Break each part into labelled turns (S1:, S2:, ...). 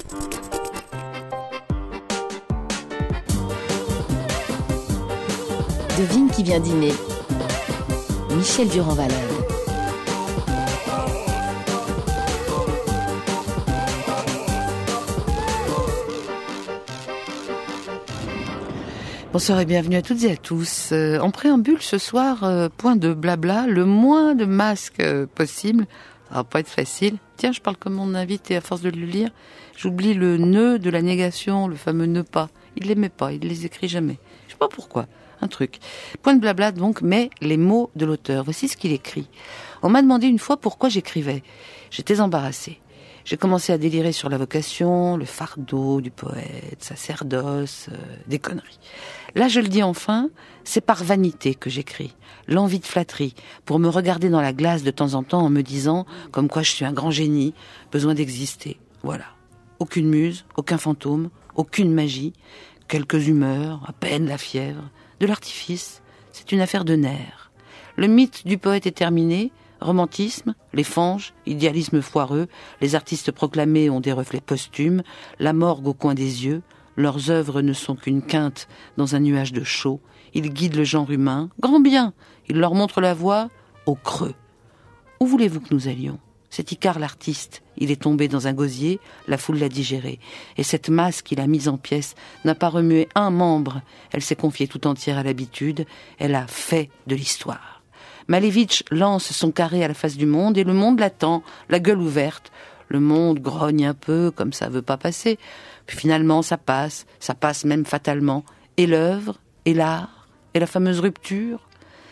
S1: Devine qui vient dîner. Michel Durand-Valade.
S2: Bonsoir et bienvenue à toutes et à tous. En préambule ce soir, point de blabla, le moins de masques possible. Ça va pas être facile. Tiens, je parle comme mon invité à force de le lire. J'oublie le nœud de la négation, le fameux ne pas. Il l'aimait pas, il les écrit jamais. Je sais pas pourquoi. Un truc. Point de blabla donc, mais les mots de l'auteur. Voici ce qu'il écrit. On m'a demandé une fois pourquoi j'écrivais. J'étais embarrassée. J'ai commencé à délirer sur la vocation, le fardeau du poète, sacerdoce, des conneries. Là, je le dis enfin, c'est par vanité que j'écris. L'envie de flatterie, pour me regarder dans la glace de temps en temps en me disant, comme quoi je suis un grand génie, besoin d'exister. Voilà. Aucune muse, aucun fantôme, aucune magie, quelques humeurs, à peine la fièvre. De l'artifice, c'est une affaire de nerfs. Le mythe du poète est terminé, romantisme, les fanges, idéalisme foireux, les artistes proclamés ont des reflets posthumes, la morgue au coin des yeux, leurs œuvres ne sont qu'une quinte dans un nuage de chaux, ils guident le genre humain, grand bien, ils leur montrent la voie au creux. Où voulez-vous que nous allions ? C'est Icare l'artiste, il est tombé dans un gosier, la foule l'a digéré. Et cette masse qu'il a mise en pièces n'a pas remué un membre. Elle s'est confiée tout entière à l'habitude, elle a fait de l'histoire. Malevitch lance son carré à la face du monde et le monde l'attend, la gueule ouverte. Le monde grogne un peu, comme ça veut pas passer. Puis finalement, ça passe même fatalement. Et l'œuvre, et l'art, et la fameuse rupture.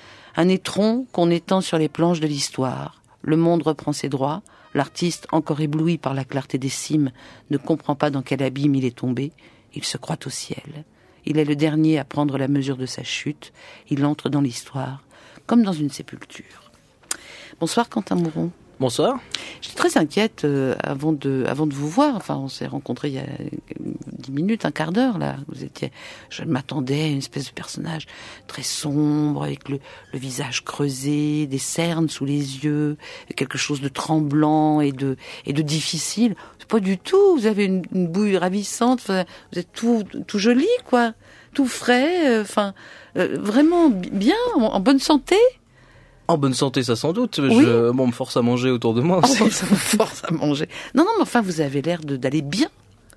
S2: Un étron qu'on étend sur les planches de l'histoire. Le monde reprend ses droits, l'artiste, encore ébloui par la clarté des cimes, ne comprend pas dans quel abîme il est tombé, il se croit au ciel. Il est le dernier à prendre la mesure de sa chute, il entre dans l'histoire, comme dans une sépulture. Bonsoir Quentin Mouron.
S3: Bonsoir.
S2: J'étais très inquiète avant de vous voir. Enfin, on s'est rencontrés il y a 10 minutes, un quart d'heure, là. Je m'attendais à une espèce de personnage très sombre, avec le visage creusé, des cernes sous les yeux, quelque chose de tremblant et de difficile. C'est pas du tout. Vous avez une bouille ravissante. Vous êtes tout joli, quoi. Tout frais. Vraiment bien, en bonne santé.
S3: En bonne santé, ça sans doute.
S2: Oui.
S3: On me force à manger autour de moi aussi.
S2: Ça me force à manger. Non, mais enfin, vous avez l'air d'aller bien.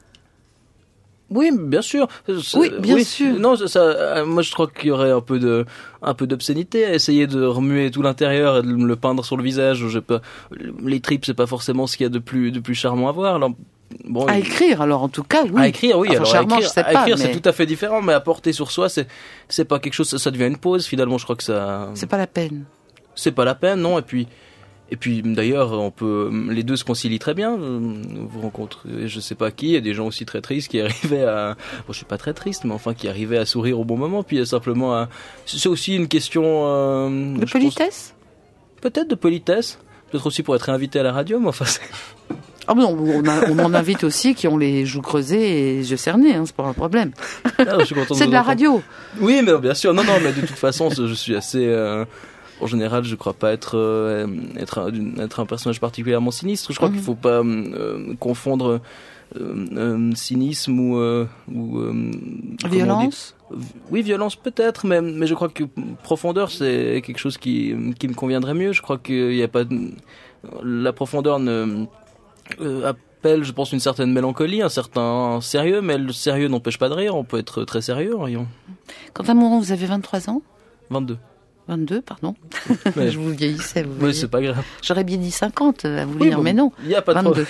S3: Oui, bien sûr.
S2: Oui, bien sûr.
S3: Non, moi je crois qu'il y aurait un peu d'obscénité à essayer de remuer tout l'intérieur et de me le peindre sur le visage. Les tripes, c'est pas forcément ce qu'il y a de plus charmant à voir. Alors, bon,
S2: à écrire, alors en tout cas, oui.
S3: À écrire, oui.
S2: Enfin,
S3: alors,
S2: charmant, je sais pas.
S3: À écrire,
S2: mais...
S3: c'est tout à fait différent, mais à porter sur soi, c'est pas quelque chose. Ça devient une pause. Finalement, je crois que ça.
S2: C'est pas la peine.
S3: C'est pas la peine, non. Et puis d'ailleurs, les deux se concilient très bien. Vous rencontrez, je sais pas qui, il y a des gens aussi très tristes qui arrivaient à, je suis pas très triste, mais enfin qui arrivaient à sourire au bon moment. Puis il y a simplement, c'est aussi une question
S2: de politesse.
S3: Peut-être de politesse, peut-être aussi pour être invité à la radio, mais enfin.
S2: Ah non, on en invite aussi qui ont les joues creusées et les yeux cernés, c'est pas un problème.
S3: Ah, je suis content
S2: c'est de la radio.
S3: Oui, mais bien sûr, non, mais de toute façon, je suis assez. En général, je crois pas être un personnage particulièrement sinistre. Je crois qu'il faut pas confondre cynisme ou
S2: violence.
S3: Oui, violence peut-être, mais je crois que profondeur c'est quelque chose qui me conviendrait mieux. Je crois qu'il y a pas la profondeur appelle, je pense, une certaine mélancolie, un certain sérieux, mais le sérieux n'empêche pas de rire. On peut être très sérieux en riant.
S2: Quentin Mouron, vous avez 23 ans ?
S3: 22,
S2: pardon. Je vous vieillissais, vous voyez.
S3: Oui, c'est pas grave.
S2: J'aurais bien dit 50 à vous lire, mais non.
S3: Il n'y a pas
S2: 22.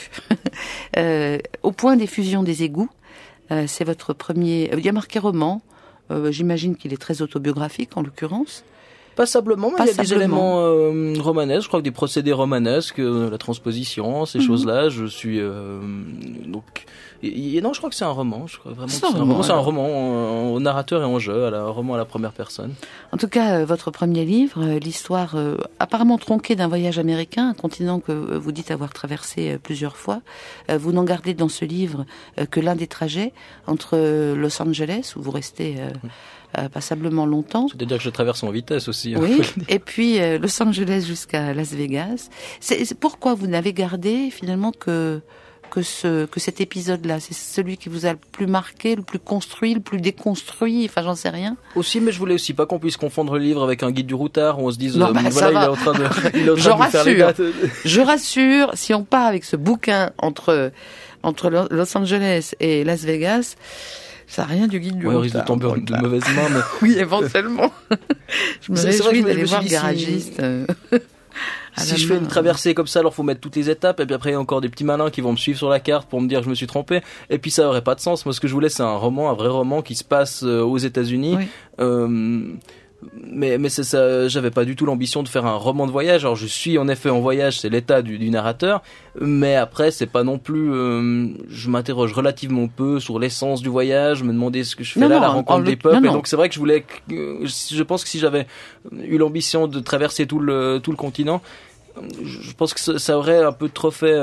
S2: Au point des fusions des égouts, c'est votre premier... Il y a marqué roman. J'imagine qu'il est très autobiographique, en l'occurrence.
S3: Passablement, mais il y a des éléments romanesques, je crois que des procédés romanesques, la transposition, ces choses-là. Je suis donc non, je crois que c'est un roman. Je crois vraiment que c'est un roman en narrateur et en jeu, un roman à la première personne.
S2: En tout cas, votre premier livre, l'histoire apparemment tronquée d'un voyage américain, un continent que vous dites avoir traversé plusieurs fois. Vous n'en gardez dans ce livre que l'un des trajets entre Los Angeles, où vous restez passablement longtemps.
S3: C'est-à-dire que je traverse en vitesse aussi.
S2: Oui, et puis Los Angeles jusqu'à Las Vegas. C'est pourquoi vous n'avez gardé finalement que que cet épisode-là, c'est celui qui vous a le plus marqué, le plus construit, le plus déconstruit, enfin j'en sais rien.
S3: Aussi, mais je voulais aussi pas qu'on puisse confondre le livre avec un guide du routard où on se dise
S2: Non,
S3: voilà, il est en train de faire les dates.
S2: Je rassure, si on part avec ce bouquin entre Los Angeles et Las Vegas, ça n'a rien du guide du routard.
S3: On risque de tomber de mauvaises mains. Mais...
S2: Oui, éventuellement. Je me réjouis d'aller voir le garagiste.
S3: Si je fais une traversée comme ça, alors faut mettre toutes les étapes, et puis après il y a encore des petits malins qui vont me suivre sur la carte pour me dire que je me suis trompé, et puis ça aurait pas de sens. Moi, ce que je voulais, c'est un vrai roman qui se passe aux États-Unis. Oui. Mais c'est ça, j'avais pas du tout l'ambition de faire un roman de voyage. Alors je suis en effet en voyage, c'est l'état du narrateur, mais après c'est pas non plus. Je m'interroge relativement peu sur l'essence du voyage, je me demandais ce que je fais la rencontre des peuples. Et donc c'est vrai que je pense que si j'avais eu l'ambition de traverser tout le continent, je pense que ça aurait un peu trop fait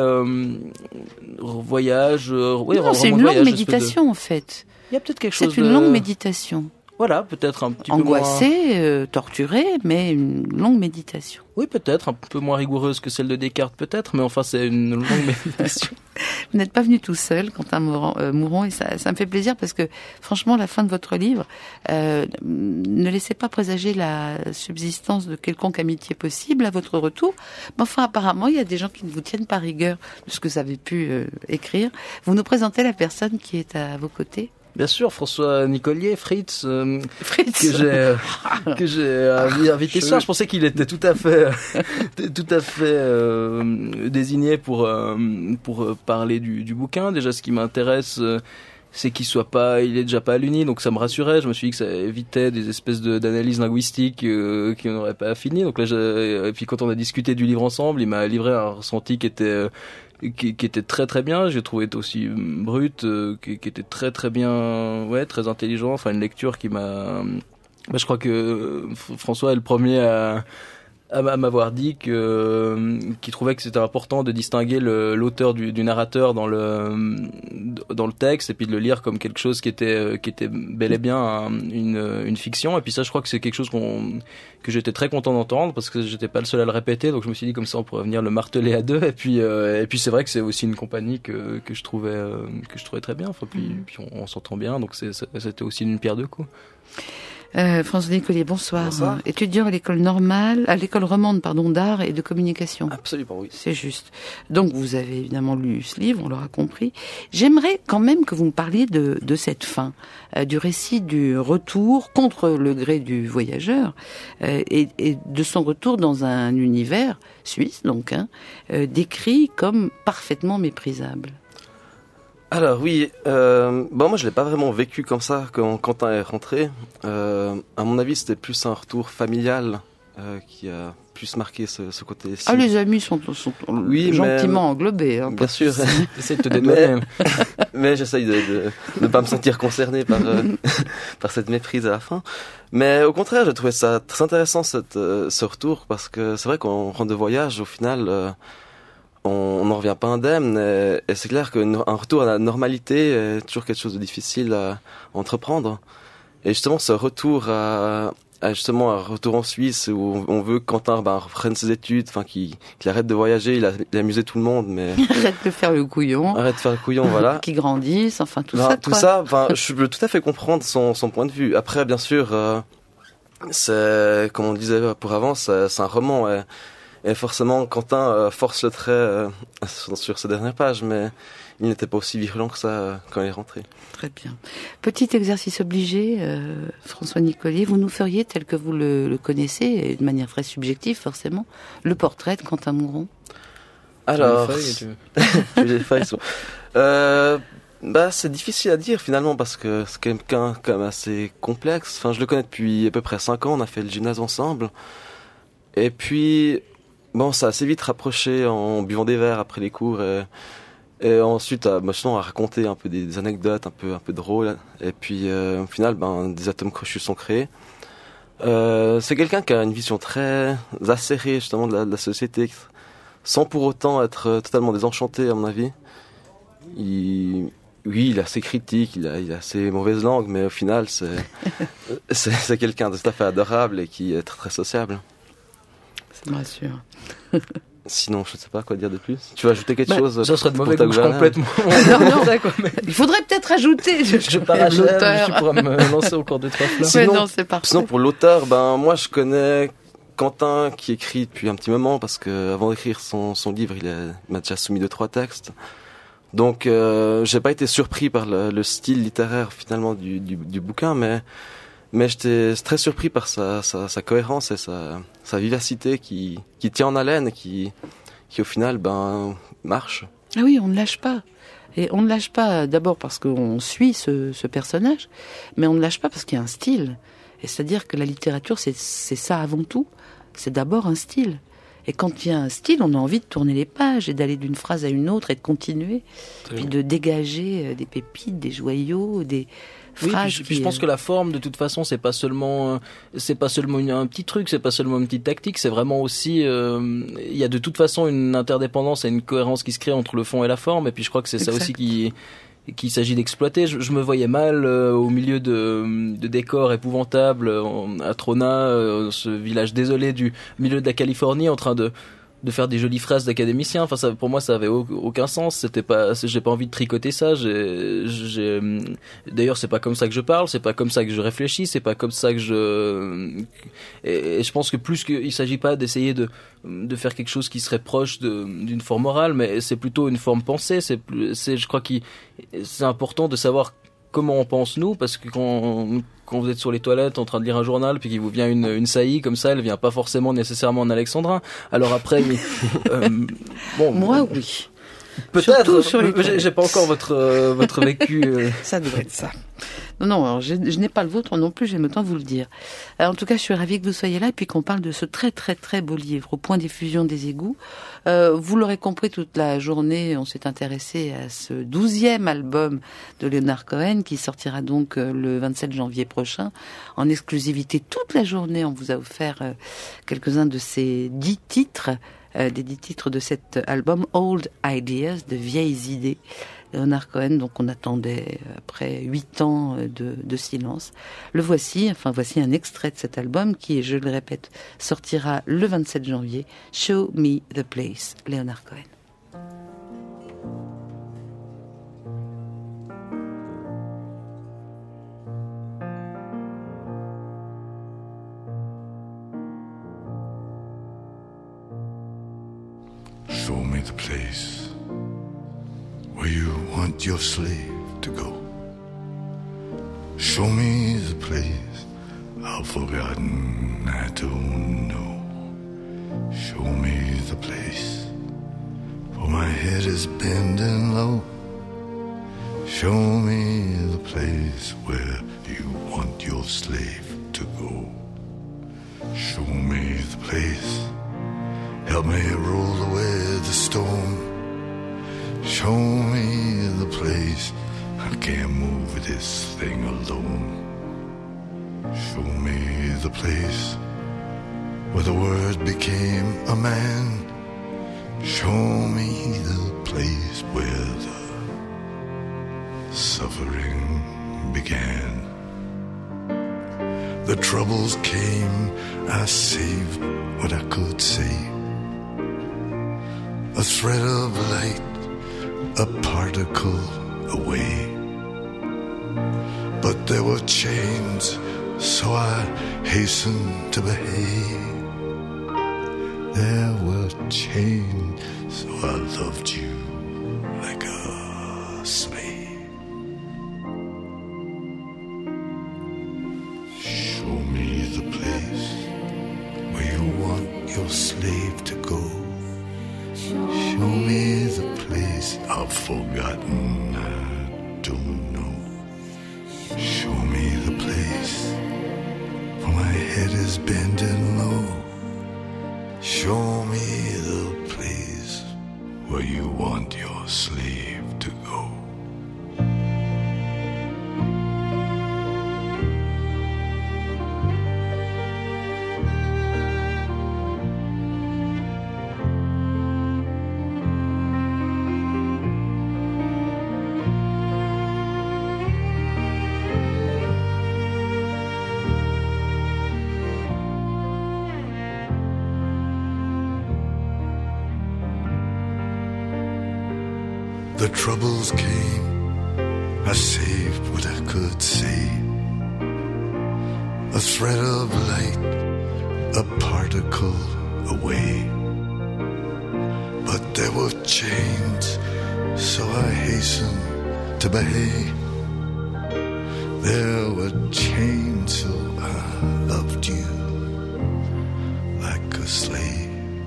S3: voyage. Oui,
S2: non, c'est une longue méditation en fait.
S3: Il y a peut-être quelque chose.
S2: C'est une longue méditation.
S3: Voilà, peut-être un petit
S2: peu
S3: moins...
S2: torturé, mais une longue méditation.
S3: Oui, peut-être, un peu moins rigoureuse que celle de Descartes, peut-être, mais enfin, c'est une longue méditation.
S2: Vous n'êtes pas venu tout seul, Quentin Mouron, et ça me fait plaisir parce que, franchement, la fin de votre livre ne laissait pas présager la subsistance de quelconque amitié possible à votre retour. Mais enfin, apparemment, il y a des gens qui ne vous tiennent pas rigueur de ce que vous avez pu écrire. Vous nous présentez la personne qui est à vos côtés?
S3: Bien sûr, François Nicolier, Fritz, que j'ai invité ce soir. Je pensais qu'il était tout à fait désigné pour parler du bouquin. Déjà, ce qui m'intéresse, c'est il est déjà pas à l'Uni, donc ça me rassurait. Je me suis dit que ça évitait des espèces d'analyses linguistiques qui n'auraient pas fini. Donc là, et puis quand on a discuté du livre ensemble, il m'a livré un ressenti qui était très très bien. J'ai trouvé aussi brut, qui était très très bien, très intelligent. Enfin, une lecture qui m'a... je crois que François est le premier à m'avoir dit qu'il trouvait que c'était important de distinguer l'auteur du narrateur dans le texte, et puis de le lire comme quelque chose qui était bel et bien une fiction. Et puis ça, je crois que c'est quelque chose que j'étais très content d'entendre, parce que j'étais pas le seul à le répéter, donc je me suis dit comme ça on pourrait venir le marteler à deux. Et puis c'est vrai que c'est aussi une compagnie que je trouvais très bien. Enfin, puis on s'entend bien, donc c'était aussi une pierre deux coups.
S2: François Nicolier, bonsoir. Étudiant à l'école romande, d'art et de communication.
S4: Absolument, oui.
S2: C'est juste. Donc, vous avez évidemment lu ce livre, on l'aura compris. J'aimerais quand même que vous me parliez de cette fin, du récit du retour contre le gré du voyageur, et de son retour dans un univers suisse, donc, décrit comme parfaitement méprisable.
S4: Alors oui, moi je l'ai pas vraiment vécu comme ça quand Quentin est rentré. À mon avis, c'était plus un retour familial qui a plus marqué ce côté-ci.
S2: Ah, les amis sont gentiment englobés.
S4: Bien sûr.
S3: J'essaie de te dédouaner.
S4: Mais j'essaye de ne pas me sentir concerné par cette méprise à la fin. Mais au contraire, j'ai trouvé ça très intéressant ce retour, parce que c'est vrai qu'on rentre de voyage, au final... on n'en revient pas indemne, et c'est clair qu'un retour à la normalité est toujours quelque chose de difficile à entreprendre. Et justement, ce retour un retour en Suisse où on veut que Quentin reprenne ses études, qu'il arrête de voyager, il a amusé tout le monde, mais...
S2: Arrête de faire le couillon.
S4: Voilà.
S2: Qu'il grandisse, tout
S4: ça. Je peux tout à fait comprendre son point de vue. Après, bien sûr, c'est, comme on le disait pour avant, c'est un roman, et forcément, Quentin force le trait sur ces dernières pages, mais il n'était pas aussi virulent que ça quand il est rentré.
S2: Très bien. Petit exercice obligé, François Nicolier, vous nous feriez, tel que vous le connaissez, et de manière très subjective forcément, le portrait de Quentin Mouron.
S4: Alors, les feuilles sont... c'est difficile à dire finalement, parce que c'est quelqu'un quand même assez complexe. Enfin, je le connais depuis à peu près 5 ans, on a fait le gymnase ensemble. Et puis... ça a assez vite rapproché en buvant des verres après les cours, et ensuite à raconter un peu des anecdotes un peu drôles, et puis au final des atomes crochus sont créés. C'est quelqu'un qui a une vision très acérée justement de la société, sans pour autant être totalement désenchanté à mon avis. Il a ses critiques, il a ses mauvaises langues, mais au final c'est quelqu'un de tout à fait adorable et qui est très, très sociable.
S2: Ça me rassure.
S4: Sinon, je ne sais pas quoi dire de plus. Tu veux ajouter quelque chose?
S3: Ça serait de
S4: pour
S3: mauvais
S4: ta
S3: goût, je
S4: gouvernante
S3: complètement.
S2: Non,
S3: Ça, quoi, mais
S2: Il faudrait peut-être ajouter.
S3: je pars à l'auteur. Je pourrais me lancer au cours de 3 fleurs.
S2: Ouais,
S4: Sinon-
S2: non, c'est parfait.
S4: Sinon, pour l'auteur, moi, je connais Quentin qui écrit depuis un petit moment parce que avant d'écrire son livre, il m'a déjà soumis 2-3 textes. Donc, j'ai pas été surpris par le style littéraire finalement du bouquin, mais j'étais très surpris par sa cohérence et sa vivacité qui tient en haleine et qui au final marche.
S2: Ah oui, on ne lâche pas. Et on ne lâche pas d'abord parce qu'on suit ce personnage, mais on ne lâche pas parce qu'il y a un style. Et c'est-à-dire que la littérature, c'est ça avant tout. C'est d'abord un style. Et quand il y a un style, on a envie de tourner les pages et d'aller d'une phrase à une autre et de continuer. Puis de dégager des pépites, des joyaux, des phrases.
S3: Puis je pense que la forme, de toute façon, c'est pas seulement un petit truc, c'est pas seulement une petite tactique, c'est vraiment aussi, il y a de toute façon une interdépendance et une cohérence qui se crée entre le fond et la forme. Et puis je crois que c'est ça aussi qu'il s'agit d'exploiter. Je me voyais mal au milieu de décors épouvantables à Trona, ce village désolé du milieu de la Californie, en train de faire des jolies phrases d'académicien. Enfin, ça, pour moi, ça avait aucun sens. J'ai pas envie de tricoter ça. D'ailleurs, c'est pas comme ça que je parle, c'est pas comme ça que je réfléchis, c'est pas comme ça que et je pense que il s'agit pas d'essayer de faire quelque chose qui serait proche d'une forme orale, mais c'est plutôt une forme pensée. Je crois que c'est important de savoir comment on pense nous, parce que quand vous êtes sur les toilettes en train de lire un journal puis qu'il vous vient une saillie comme ça, elle vient pas forcément nécessairement en alexandrin. Alors après,
S2: Moi, oui.
S3: Peut-être.
S2: Sur les toilettes.
S3: J'ai pas encore votre vécu.
S2: Ça devrait être ça. Non, alors je n'ai pas le vôtre non plus, j'aime autant vous le dire. En tout cas, je suis ravie que vous soyez là et puis qu'on parle de ce très très très beau livre, Au point d'effusion des égouts. Vous l'aurez compris, toute la journée, on s'est intéressé à ce 12e album de Leonard Cohen qui sortira donc le 27 janvier prochain. En exclusivité, toute la journée, on vous a offert quelques-uns de ces 10 titres, des 10 titres de cet album Old Ideas, de vieilles idées. Leonard Cohen, donc on attendait après 8 ans de silence. Voici un extrait de cet album qui, je le répète, sortira le 27 janvier. Show Me the Place, Leonard Cohen.
S5: Show me the place where you want your slave to go. Show me the place I've forgotten, I don't know. Show me the place, for my head is bending low. Show me the place where you want your slave to go. Show me the place, help me roll away the storm. Show me the place, I can't move this thing alone. Show me the place where the word became a man. Show me the place where the suffering began. The troubles came, I saved what I could save. A thread of light, a particle away. But there were chains, so I hastened to behave. There were chains, so I loved you like a slave. Show me the place where you want your slave to go. Show me the place I've forgotten, I don't know. Show me the place, for my head is bending low. Show me the place where you want your slave to go. troubles came, I saved what I could save. A thread of light, a particle away. But there were chains, so I hastened to behave. There were chains, so I loved you like a slave.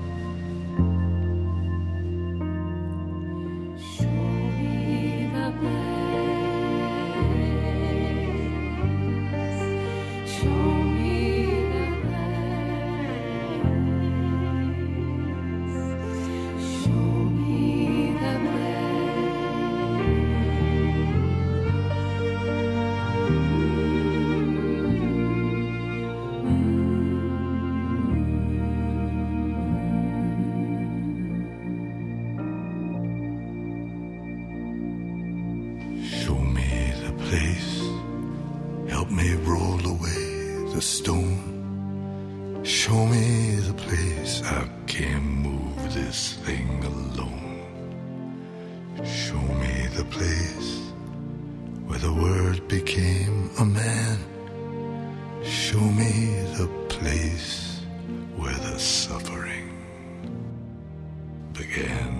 S5: Help me roll away the stone. Show me the place. I can't move this thing alone. Show me the place where the word became a man. Show me the place where the suffering began.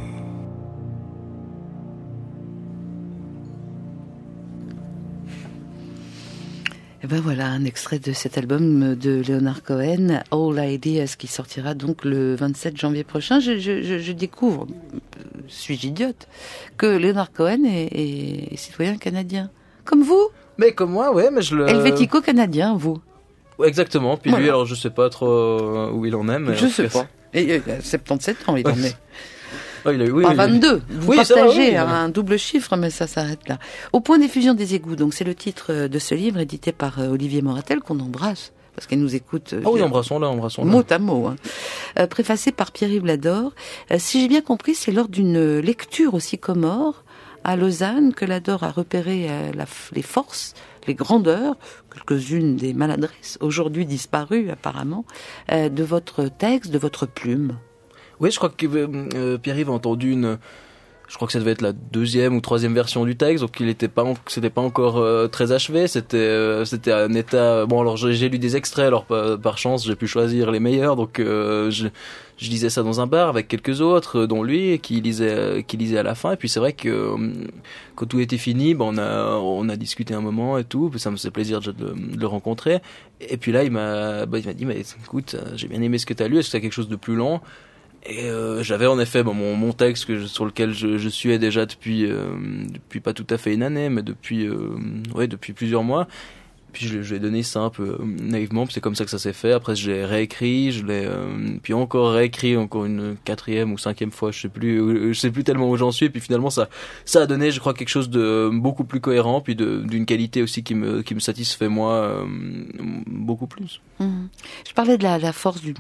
S2: Et ben voilà, un extrait de cet album de Leonard Cohen, All Ideas, qui sortira donc le 27 janvier prochain. Je découvre, suis-je idiote, que Leonard Cohen est citoyen canadien. Comme vous.
S3: Mais comme moi, ouais, mais je le...
S2: Helvético-canadien, vous.
S3: Ouais, exactement. Puis
S2: voilà.
S3: Lui, alors je sais pas trop où il en est. Mais
S2: je sais pas. Et il a 77 ans, il en est.
S3: Oh, il a eu, oui,
S2: en 22. Vous partagez un double chiffre, mais ça s'arrête là. Au point d'effusion des égouts, donc c'est le titre de ce livre édité par Olivier Moratel, qu'on embrasse, parce qu'elle nous écoute.
S3: Ah oui, embrassons-la.
S2: Mot à mot. Hein. Préfacé par Pierre-Yves Lador. Si j'ai bien compris, c'est lors d'une lecture au Sycomore, à Lausanne, que Lador a repéré les forces, les grandeurs, quelques-unes des maladresses, aujourd'hui disparues apparemment, de votre texte, de votre plume.
S3: Oui, je crois que Pierre-Yves a entendu je crois que ça devait être la 2e ou 3e version du texte, donc c'était pas encore très achevé, c'était un état, bon alors j'ai lu des extraits, alors par chance j'ai pu choisir les meilleurs, donc je lisais ça dans un bar avec quelques autres, dont lui, qui lisait à la fin, et puis c'est vrai que quand tout était fini, on a discuté un moment et tout, ça me faisait plaisir de le rencontrer, et puis là il m'a dit, mais écoute, j'ai bien aimé ce que t'as lu, est-ce que t'as quelque chose de plus long? Et j'avais en effet mon texte sur lequel je suis déjà depuis pas tout à fait une année, mais depuis plusieurs mois. Puis je lui ai donné ça un peu naïvement, puis c'est comme ça que ça s'est fait. Après je l'ai réécrit, puis encore réécrit encore une 4e ou 5e fois, je sais plus tellement où j'en suis. Puis finalement ça a donné, je crois, quelque chose de beaucoup plus cohérent, puis d'une qualité aussi qui me satisfait moi beaucoup plus.
S2: Je parlais de la force et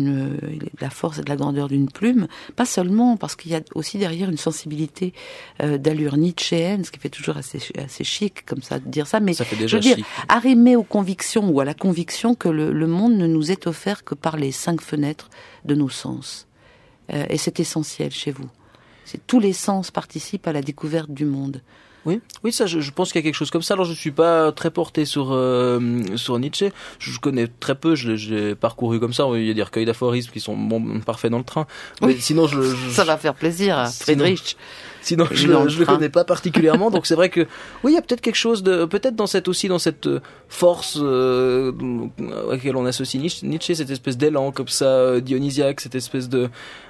S2: de la grandeur d'une plume, pas seulement parce qu'il y a aussi derrière une sensibilité d'allure nietzschéenne, ce qui fait toujours assez chic comme ça de dire ça, mais
S3: ça fait déjà
S2: je veux dire,
S3: chic.
S2: Arrimé aux convictions ou à la conviction que le monde ne nous est offert que par les 5 fenêtres de nos sens. Et c'est essentiel chez vous. Tous les sens participent à la découverte du monde.
S3: Oui, ça, je pense qu'il y a quelque chose comme ça. Alors, je suis pas très porté sur Nietzsche. Je connais très peu. J'ai parcouru comme ça. Il y a des recueils d'aphorismes qui sont parfaits dans le train. Mais oui. Sinon,
S2: ça va faire plaisir à Friedrich.
S3: Sinon, je le connais pas particulièrement. Donc, c'est vrai que, oui, il y a peut-être quelque chose peut-être dans cette force à laquelle on associe Nietzsche, cette espèce d'élan comme ça, dionysiaque, cette espèce de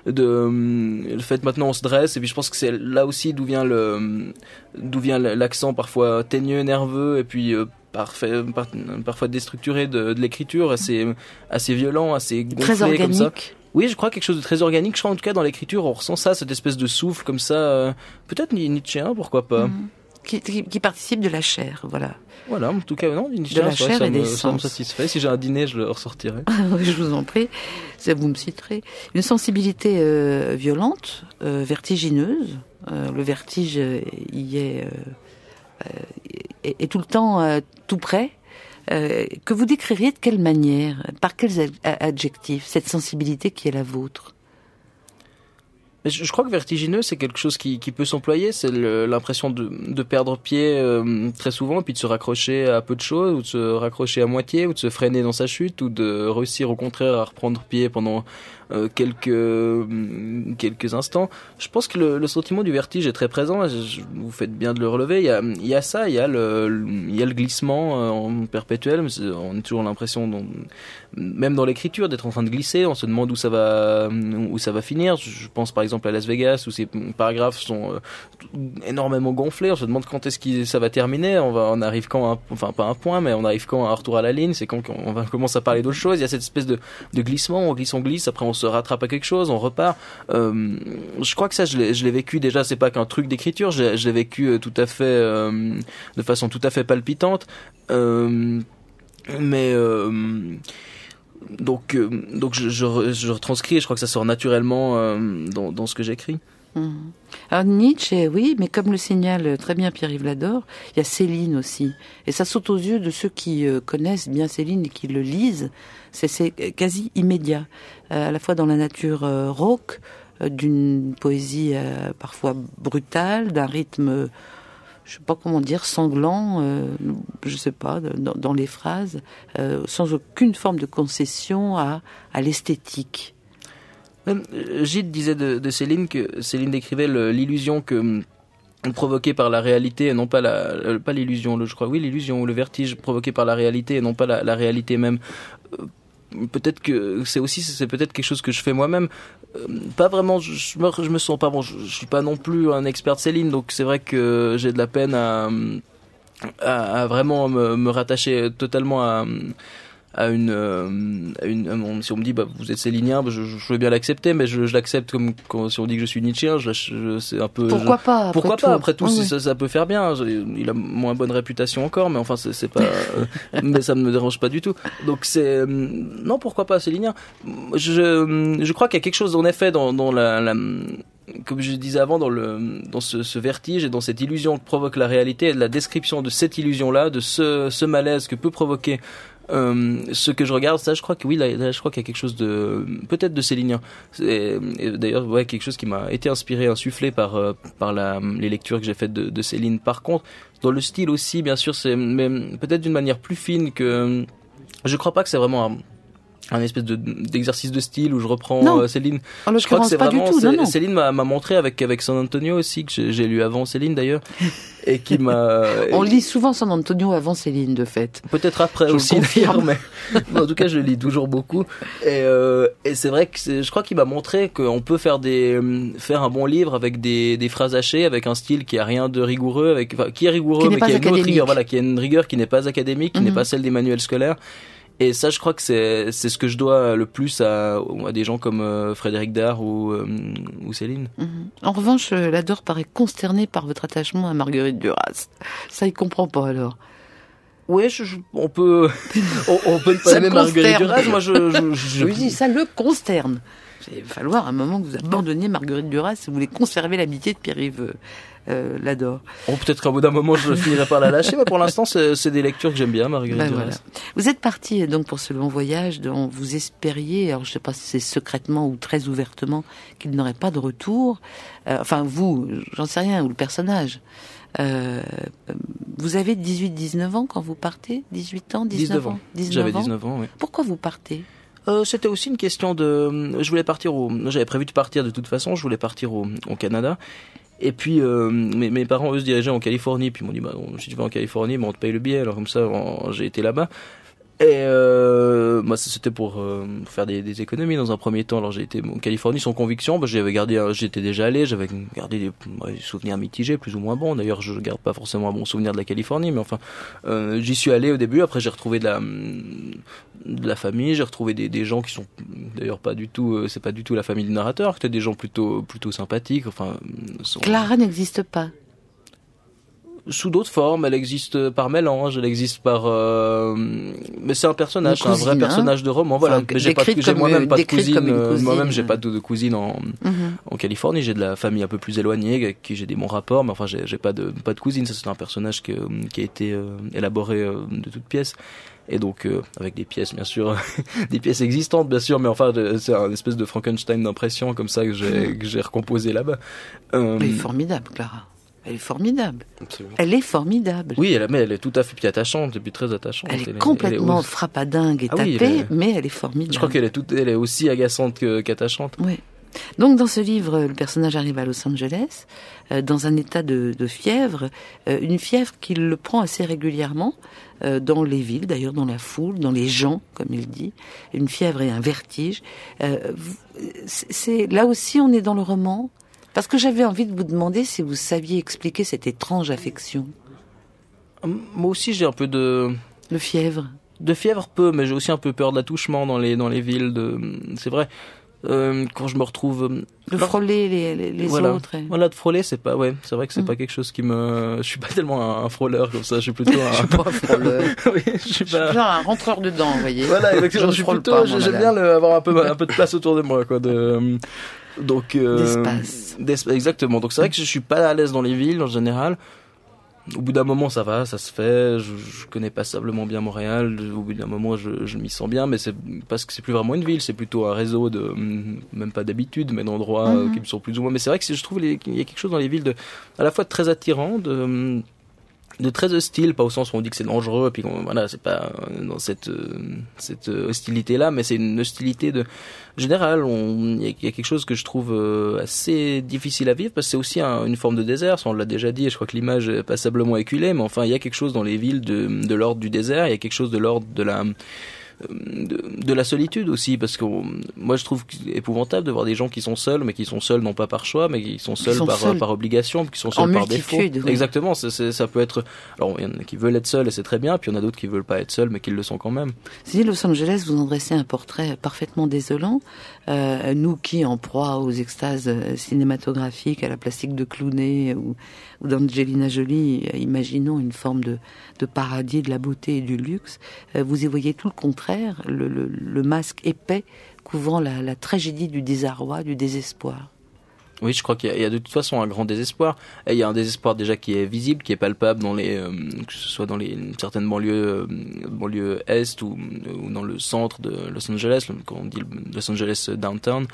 S3: le fait maintenant on se dresse. Et puis, je pense que c'est là aussi d'où vient l'accent parfois teigneux, nerveux, et puis parfois déstructuré de l'écriture, assez violent, assez gonflé,
S2: très organique.
S3: Comme ça. Oui, je crois quelque chose de très organique. Je crois en tout cas dans l'écriture, on ressent ça, cette espèce de souffle comme ça, peut-être nietzschéen, pourquoi pas.
S2: Qui participe de la chair, voilà.
S3: Voilà, en tout cas, non, nietzschéen,
S2: de la chair et des sens.
S3: Ça me satisfait. Si j'ai un dîner, je le ressortirai.
S2: Je vous en prie, vous me citerez. Une sensibilité violente, vertigineuse. Le vertige y est tout le temps tout près. Que vous décririez de quelle manière, par quels adjectifs, cette sensibilité qui est la vôtre?
S3: Mais je crois que vertigineux, c'est quelque chose qui peut s'employer. C'est l'impression de perdre pied très souvent, et puis de se raccrocher à peu de choses, ou de se raccrocher à moitié, ou de se freiner dans sa chute, ou de réussir au contraire à reprendre pied pendant quelques instants. Je pense que le sentiment du vertige est très présent. Vous faites bien de le relever. Il y a ça, il y a le glissement en perpétuel. On a toujours l'impression, même dans l'écriture, d'être en train de glisser. On se demande où ça va finir. Je pense par exemple à Las Vegas, où ces paragraphes sont énormément gonflés. On se demande quand est-ce que ça va terminer. On arrive quand enfin pas un point, mais on arrive quand à un retour à la ligne. C'est quand on commence à parler d'autre chose. Il y a cette espèce de glissement. On glisse. Après on se rattrape à quelque chose, on repart. Je crois que ça, je l'ai vécu déjà. C'est pas qu'un truc d'écriture. Je l'ai vécu tout à fait de façon tout à fait palpitante. Donc je retranscris. Je crois que ça sort naturellement dans ce que j'écris.
S2: Alors Nietzsche, oui, mais comme le signale très bien Pierre-Yves Lador, il y a Céline aussi. Et ça saute aux yeux de ceux qui connaissent bien Céline et qui le lisent. C'est quasi immédiat, à la fois dans la nature rauque, d'une poésie parfois brutale, d'un rythme, je sais pas comment dire, sanglant, je sais pas, dans les phrases, sans aucune forme de concession à l'esthétique.
S3: Même Gide disait de Céline que Céline décrivait l'illusion provoquée par la réalité et non pas pas l'illusion, je crois, oui, l'illusion ou le vertige provoqué par la réalité et non pas la réalité même. Peut-être que c'est peut-être quelque chose que je fais moi-même. Pas vraiment, je me sens pas bon. Je suis pas non plus un expert de Céline, donc c'est vrai que j'ai de la peine à vraiment me rattacher totalement à si on me dit vous êtes célinien, je veux bien l'accepter, mais je l'accepte comme si on dit que je suis nietzschéen. C'est un peu
S2: pourquoi pas après tout,
S3: oui. ça peut faire bien. Il a moins bonne réputation encore, mais enfin c'est pas mais ça ne me dérange pas du tout. Donc c'est non, pourquoi pas célinien. Je crois qu'il y a quelque chose en effet dans comme je disais avant, dans ce vertige et dans cette illusion que provoque la réalité, et de la description de cette illusion-là, de ce malaise que peut provoquer ce que je regarde, ça je crois que oui, là je crois qu'il y a quelque chose de peut-être de célinien. Et d'ailleurs quelque chose qui m'a été insufflé par les lectures que j'ai faites de Céline. Par contre, dans le style aussi, bien sûr, mais peut-être d'une manière plus fine que je crois pas que c'est vraiment un espèce d'exercice de style où je reprends Céline.
S2: En
S3: je crois que c'est
S2: pas
S3: vraiment
S2: du tout, non.
S3: Céline m'a montré avec San Antonio aussi, que j'ai lu avant Céline d'ailleurs, et qui m'a
S2: on lit souvent San Antonio avant Céline, de fait.
S3: Peut-être après
S2: je
S3: aussi d'ailleurs, mais en tout cas je lis toujours beaucoup, et c'est vrai que je crois qu'il m'a montré qu'on peut faire un bon livre avec des phrases hachées, avec un style qui a rien de rigoureux, qui est rigoureux mais qui a une autre rigueur, qui a une rigueur qui n'est pas académique, qui n'est pas celle des manuels scolaires. Et ça, je crois que c'est ce que je dois le plus à des gens comme Frédéric Dard ou Céline.
S2: En revanche, Lador paraît consterné par votre attachement à Marguerite Duras. Ça, il comprend pas alors.
S3: Oui, on peut ne pas aimer Marguerite Duras. Moi, je
S2: lui dis, ça le consterne. Il va falloir un moment que vous abandonniez Marguerite Duras si vous voulez conserver l'amitié de Pierre-Yves Lador.
S3: Peut-être qu'à bout d'un moment je finirai par la lâcher, mais pour l'instant c'est des lectures que j'aime bien, Marguerite Duras. Voilà.
S2: Vous êtes parti donc pour ce long voyage dont vous espériez, alors je ne sais pas si c'est secrètement ou très ouvertement, qu'il n'aurait pas de retour. Enfin vous, j'en sais rien, ou le personnage. Vous avez 18-19 ans quand vous partez? 18 ans, 19 ans.
S3: J'avais 19 ans, oui.
S2: Pourquoi vous partez?
S3: C'était aussi une question je voulais partir j'avais prévu de partir de toute façon, je voulais partir au Canada. Et puis mes parents eux se dirigeaient en Californie, puis ils m'ont dit si tu vas en Californie, on te paye le billet. Alors comme ça j'ai été là-bas. Et moi c'était pour faire des économies dans un premier temps. Alors j'ai été en Californie sans conviction, j'étais déjà allé, j'avais gardé des souvenirs mitigés, plus ou moins bons. D'ailleurs je garde pas forcément un bon souvenir de la Californie, mais enfin j'y suis allé au début. Après j'ai retrouvé de la famille, j'ai retrouvé des gens qui sont d'ailleurs pas du tout, c'est pas du tout la famille du narrateur, c'était des gens plutôt sympathiques. Enfin
S2: Clara n'existe pas.
S3: Sous d'autres formes, elle existe par mélange, elle existe par... Mais c'est un personnage,
S2: Une cousine,
S3: un vrai personnage de roman. Voilà.
S2: Enfin,
S3: Mais j'ai
S2: décrite
S3: moi-même pas de
S2: décrite
S3: cousine.
S2: comme une cousine.
S3: Moi-même, j'ai pas de cousine en Californie. J'ai de la famille un peu plus éloignée, avec qui j'ai des bons rapports. Mais enfin, j'ai pas de cousine. Ça, c'est un personnage qui a été élaboré de toutes pièces. Et donc, avec des pièces, bien sûr, des pièces existantes, bien sûr, mais enfin, c'est un espèce de Frankenstein d'impression comme ça que j'ai recomposé là-bas.
S2: Elle est formidable, Clara. Elle est formidable.
S4: Absolument.
S2: Elle est formidable.
S3: Oui, mais elle est tout à fait puis attachante, et puis très attachante.
S2: Elle est complètement
S3: aussi-
S2: frappadingue et
S3: Ah oui,
S2: tapée, mais elle est formidable.
S3: Je crois elle est aussi agaçante qu'attachante.
S2: Oui. Donc dans ce livre, le personnage arrive à Los Angeles dans un état de fièvre, une fièvre qui le prend assez régulièrement dans les villes, d'ailleurs dans la foule, dans les gens, comme il dit, une fièvre et un vertige. C'est là aussi on est dans le roman, parce que j'avais envie de vous demander si vous saviez expliquer cette étrange affection.
S3: Moi aussi, j'ai un peu de
S2: Fièvre.
S3: fièvre peu, mais j'ai aussi un peu peur de l'attouchement dans les villes. C'est vrai. Quand je me retrouve
S2: De frôler les
S3: voilà.
S2: autres.
S3: Voilà, de frôler, c'est pas, ouais, c'est vrai que c'est pas quelque chose qui je suis pas tellement un frôleur comme ça, je suis plutôt
S2: Je suis pas un frôleur.
S3: oui, je suis pas,
S2: Genre un rentreur dedans, vous voyez.
S3: voilà, exactement, je suis
S2: frôle
S3: plutôt,
S2: pas, moi,
S3: j'aime
S2: madame.
S3: bien avoir un peu de place autour de moi, quoi, donc,
S2: D'espace.
S3: Exactement. Donc c'est vrai que je suis pas à l'aise dans les villes en général. Au bout d'un moment, ça va, ça se fait. Je connais passablement bien Montréal. Au bout d'un moment, je m'y sens bien, mais c'est parce que c'est plus vraiment une ville, c'est plutôt un réseau de, même pas d'habitudes, mais d'endroits qui me sont plus ou moins. Mais c'est vrai que je trouve qu'il y a quelque chose dans les villes à la fois de très attirant, de très hostile, pas au sens où on dit que c'est dangereux, puis voilà, c'est pas dans cette hostilité là, mais c'est une hostilité générale. Il y a quelque chose que je trouve assez difficile à vivre, parce que c'est aussi une forme de désert. Ça, on l'a déjà dit, et je crois que l'image est passablement éculée, mais enfin il y a quelque chose dans les villes de l'ordre du désert, il y a quelque chose de l'ordre de la solitude aussi, parce que moi je trouve épouvantable de voir des gens qui sont seuls, mais qui sont seuls non pas par choix, mais qui sont seuls par obligation, qui sont seuls par défaut.
S2: Oui.
S3: Exactement, ça peut être. Alors il y en a qui veulent être seuls et c'est très bien, puis il y en a d'autres qui veulent pas être seuls, mais qui le sont quand même.
S2: Si Los Angeles, vous en dressez un portrait parfaitement désolant. Nous qui, en proie aux extases cinématographiques, à la plastique de Clooney ou d'Angelina Jolie, imaginons une forme de paradis de la beauté et du luxe, vous y voyez tout le contraire, le masque épais couvrant la tragédie du désarroi, du désespoir.
S3: Oui, je crois qu'il y a de toute façon un grand désespoir. Et il y a un désespoir déjà qui est visible, qui est palpable dans que ce soit dans certaines banlieues est ou dans le centre de Los Angeles, quand on dit Los Angeles downtown.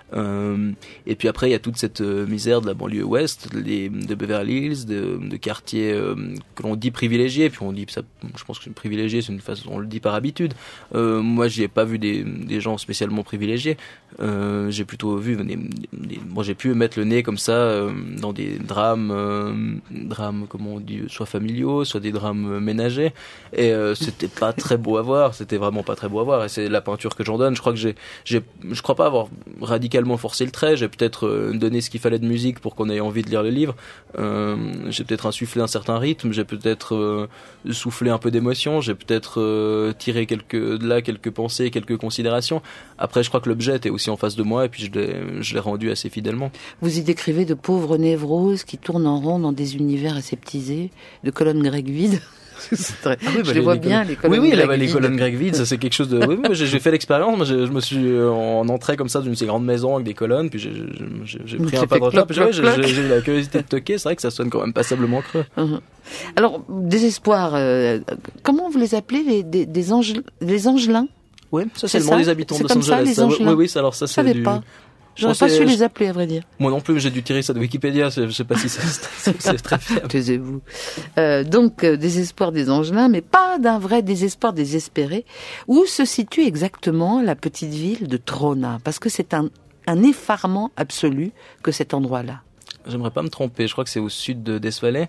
S3: Et puis après il y a toute cette misère de la banlieue ouest, de Beverly Hills, de quartiers que l'on dit privilégiés, puis on dit ça, je pense que privilégié c'est une façon, on le dit par habitude. Moi j'y ai pas vu des gens spécialement privilégiés. J'ai plutôt vu moi j'ai pu mettre le nez comme ça dans des drames comment on dit, soit familiaux, soit des drames ménagers, et c'était pas très beau à voir, c'était vraiment pas très beau à voir, et c'est la peinture que j'en donne. Je crois que je crois pas avoir radicalement forcé le trait, j'ai peut-être donné ce qu'il fallait de musique pour qu'on ait envie de lire le livre, j'ai peut-être insufflé un certain rythme, j'ai peut-être soufflé un peu d'émotion, j'ai peut-être tiré quelques pensées, quelques considérations. Après je crois que l'objet était aussi en face de moi, et puis je l'ai rendu assez fidèlement.
S2: Vous y décrivez de pauvres névroses qui tournent en rond dans des univers aseptisés, de colonnes grecques vides. Je les vois bien, les colonnes grecques vides.
S3: Les colonnes grecques vides, ça c'est quelque chose de... Oui, moi, j'ai fait l'expérience, moi, je me suis en entrée comme ça d'une de ces grandes maisons avec des colonnes, puis j'ai pris un pas de retard, puis j'ai eu la curiosité de toquer, c'est vrai que ça sonne quand même passablement creux.
S2: Alors, désespoir, comment vous les appelez, les Angelins?
S3: Oui, ça c'est le nom des habitants de Los Angeles. Oui, alors ça c'est du...
S2: pas. J'aurais pas su les appeler, à vrai dire.
S3: Moi non plus, j'ai dû tirer ça de Wikipédia, je sais pas si c'est très fiable.
S2: Taisez-vous. Donc, désespoir des Angelins, mais pas d'un vrai désespoir désespéré. Où se situe exactement la petite ville de Trona? Parce que c'est un effarement absolu que cet endroit-là.
S3: J'aimerais pas me tromper, je crois que c'est au sud de Death Valley.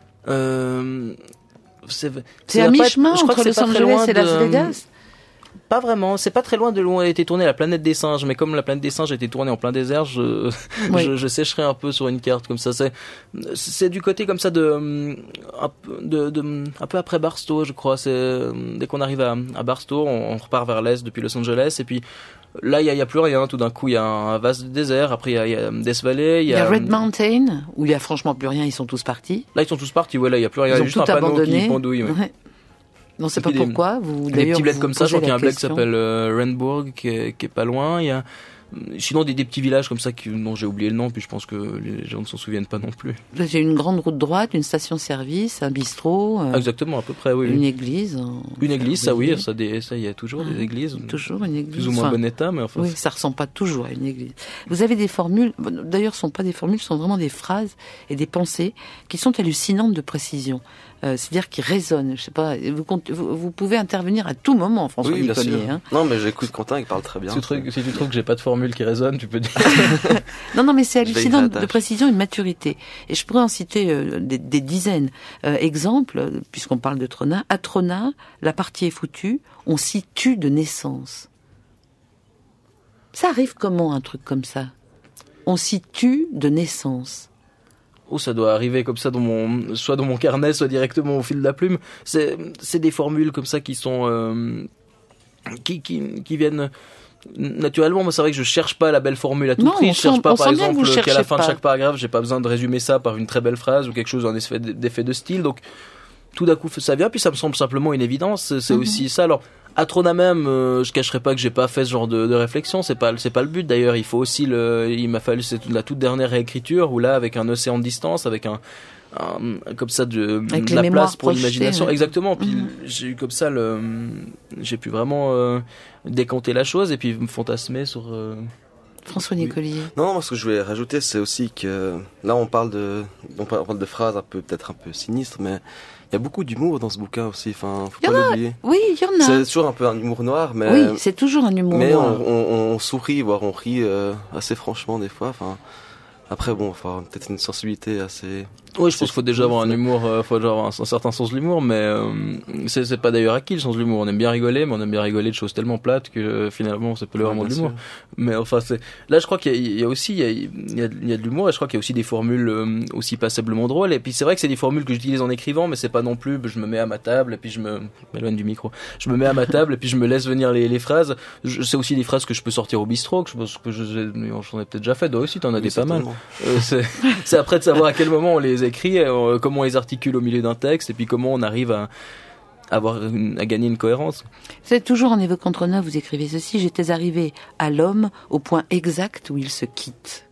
S2: C'est à mi-chemin entre Los Angeles et Las Vegas?
S3: Pas vraiment, c'est pas très loin de où a été tournée La Planète des Singes, mais comme La Planète des Singes a été tournée en plein désert, je sécherai un peu sur une carte comme ça. C'est du côté comme ça un peu après Barstow, je crois. Dès qu'on arrive à Barstow, on repart vers l'est depuis Los Angeles, et puis Là, il y a plus rien. Tout d'un coup, il y a un vaste désert. Après, il y a Death Valley.
S2: Il y a Red Mountain, où il y a franchement plus rien. Ils sont tous partis.
S3: Là, ils sont tous partis. Ouais, là, il y a plus rien.
S2: Ils
S3: Il y
S2: ont
S3: a juste
S2: tout
S3: un panneau
S2: abandonné.
S3: qui pendouille. Ouais.
S2: Ouais. Non, c'est pas
S3: Des-
S2: pourquoi.
S3: Des petits bleds comme ça. Je crois qu'il y a un bled qui s'appelle Renbourg, qui est pas loin. Il y a sinon des petits villages comme ça dont j'ai oublié le nom. Puis je pense que les gens ne s'en souviennent pas non plus.
S2: J'ai une grande route droite, une station-service, un bistrot,
S3: Exactement, à peu près. Oui.
S2: une église.
S3: Une église, ça oui, ça il y a toujours des églises.
S2: Toujours une église.
S3: Plus ou moins
S2: Enfin,
S3: bon état, mais enfin.
S2: oui, ça ressemble pas toujours à une église. Vous avez des formules, d'ailleurs, ce sont pas des formules, ce sont vraiment des phrases et des pensées qui sont hallucinantes de précision. C'est-à-dire qui résonnent. Je sais pas, vous pouvez intervenir à tout moment, François
S4: Oui, bien sûr.
S2: Nicolier. Hein.
S4: Non, mais j'écoute Quentin, il parle très bien.
S3: Si tu trouves que j'ai pas de formule qui résonne, tu peux dire.
S2: Non, mais c'est
S4: Je vais y
S2: hallucinant
S4: faire
S2: de précision et de maturité. Et je pourrais en citer des dizaines. Exemple, puisqu'on parle de Trona, à Trona, la partie est foutue, on s'y tue de naissance. Ça arrive comment, un truc comme ça? On s'y tue de naissance.
S3: Oh, ça doit arriver comme ça soit dans mon carnet, soit directement au fil de la plume. C'est des formules comme ça qui sont, qui viennent naturellement. Moi, c'est vrai que je cherche pas la belle formule à tout prix. Je cherche pas, par exemple, qu'à la fin de chaque paragraphe, j'ai pas besoin de résumer ça par une très belle phrase ou quelque chose d'un d'effet de style. Donc, tout d'un coup, ça vient, puis ça me semble simplement une évidence. C'est aussi ça. Alors, à Trona même, je cacherai pas que j'ai pas fait ce genre de réflexion. C'est pas le but d'ailleurs. Il faut aussi il m'a fallu la toute dernière réécriture où là, avec un océan de distance, avec un comme ça de la place pour l'imagination. Ouais. Exactement. Puis j'ai eu comme ça j'ai pu vraiment décanter la chose et puis me fantasmer sur.
S2: François Nicolier.
S4: Non, moi ce que je voulais rajouter, c'est aussi que là on parle de phrases peut-être un peu sinistres, mais il y a beaucoup d'humour dans ce bouquin aussi. Enfin, faut pas l'oublier.
S2: Oui, il y en a.
S4: C'est toujours un peu un humour noir, mais
S2: oui, c'est toujours un humour noir.
S4: Mais on sourit, voire on rit assez franchement des fois. Enfin, après bon, enfin peut-être une sensibilité assez.
S3: Oui, je pense qu'il faut déjà avoir un humour, faut déjà avoir un certain sens de l'humour, mais c'est pas d'ailleurs acquis le sens de l'humour. On aime bien rigoler, mais on aime bien rigoler de choses tellement plates que finalement c'est pas vraiment de l'humour. Mais enfin, là je crois qu'il y a aussi il y a de l'humour et je crois qu'il y a aussi des formules aussi passablement drôles. Et puis c'est vrai que c'est des formules que j'utilise en écrivant, mais c'est pas non plus. Je me mets à ma table et puis je m'éloigne du micro. Je me mets à ma table et puis je me laisse venir les phrases. C'est aussi des phrases que je peux sortir au bistrot, que je pense que j'en ai peut-être déjà fait. Toi aussi, t'en as des pas mal. C'est après de savoir à quel moment on les écrit, comment on les articule au milieu d'un texte, et puis comment on arrive à gagner une cohérence.
S2: C'est toujours en évoquant Trona, vous écrivez ceci: j'étais arrivé à l'homme au point exact où il se quitte.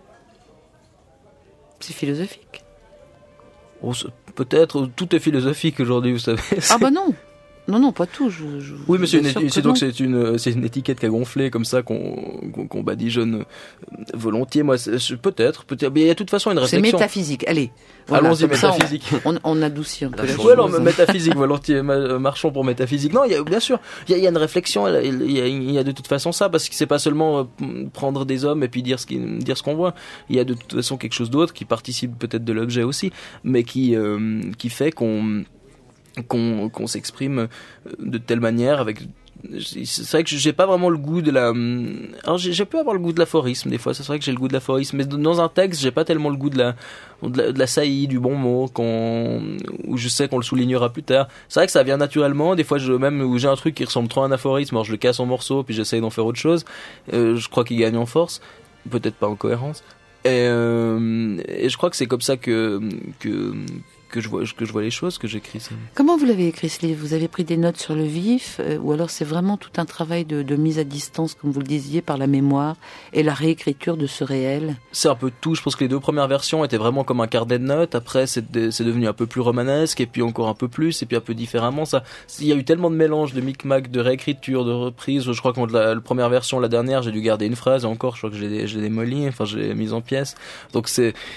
S2: C'est philosophique.
S3: Oh, peut-être, tout est philosophique aujourd'hui, vous savez.
S2: Ah bah non. Non, pas tout.
S3: Oui, mais c'est une étiquette qui a gonflé comme ça qu'on badigeonne volontiers. Moi, peut-être. Mais il y a de toute façon une réflexion.
S2: C'est métaphysique. Allez, voilà,
S3: allons-y, métaphysique.
S2: On adoucit un peu la chose.
S3: Oui, alors métaphysique, volontiers. Marchons pour métaphysique. Non, bien sûr, il y a une réflexion. Il y a de toute façon ça, parce que c'est pas seulement prendre des hommes et puis dire ce qu'on voit. Il y a de toute façon quelque chose d'autre qui participe peut-être de l'objet aussi, mais qui fait qu'on s'exprime de telle manière avec. C'est vrai que j'ai pas vraiment le goût de la. Alors j'ai pu avoir le goût de l'aphorisme des fois. C'est vrai que j'ai le goût de l'aphorisme, mais dans un texte j'ai pas tellement le goût de la saillie, du bon mot où je sais qu'on le soulignera plus tard. C'est vrai que ça vient naturellement. Des fois même où j'ai un truc qui ressemble trop à un aphorisme, alors je le casse en morceaux puis j'essaye d'en faire autre chose. Je crois qu'il gagne en force, peut-être pas en cohérence. Et je crois que c'est comme ça que je vois les choses, que j'écris ça.
S2: Comment vous l'avez écrit ce livre? Vous avez pris des notes sur le vif, ou alors c'est vraiment tout un travail de mise à distance, comme vous le disiez, par la mémoire et la réécriture de ce réel? C'est
S3: un peu tout. Je pense que les deux premières versions étaient vraiment comme un carnet de notes. Après, c'est devenu un peu plus romanesque, et puis encore un peu plus, et puis un peu différemment. Il y a eu tellement de mélanges, de micmac, de réécriture, de reprises. Je crois qu'entre la première version et la dernière, j'ai dû garder une phrase, et encore, je crois que j'ai démoli, enfin, j'ai mis en pièces. Donc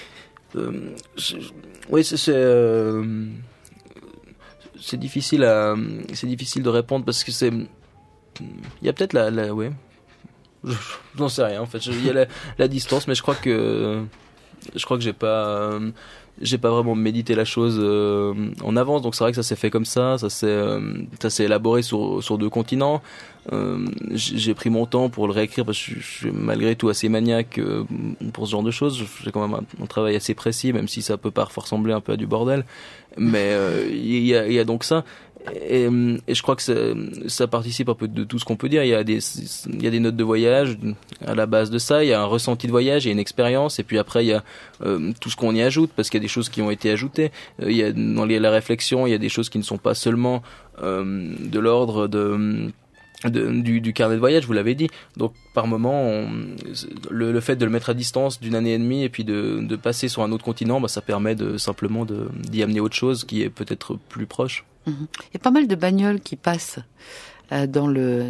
S3: oui, c'est difficile de répondre parce que il y a peut-être ouais. J'en sais rien en fait. Il y a la distance, mais je crois que j'ai pas vraiment médité la chose en avance, donc c'est vrai que ça s'est fait comme ça s'est élaboré sur 2 continents. J'ai pris mon temps pour le réécrire parce que je suis malgré tout assez maniaque pour ce genre de choses. J'ai quand même un travail assez précis, même si ça peut parfois ressembler un peu à du bordel, mais il y a donc ça. Et je crois que ça participe un peu de tout ce qu'on peut dire. Il y a des notes de voyage à la base de ça. Il y a un ressenti de voyage, il y a une expérience. Et puis après, il y a tout ce qu'on y ajoute, parce qu'il y a des choses qui ont été ajoutées. Il y a dans la réflexion, il y a des choses qui ne sont pas seulement de l'ordre du carnet de voyage, vous l'avez dit. Donc par moment, le fait de le mettre à distance d'une année et demie et puis de passer sur un autre continent, ça permet simplement d'y amener autre chose qui est peut-être plus proche.
S2: Il y a pas mal de bagnoles qui passent dans le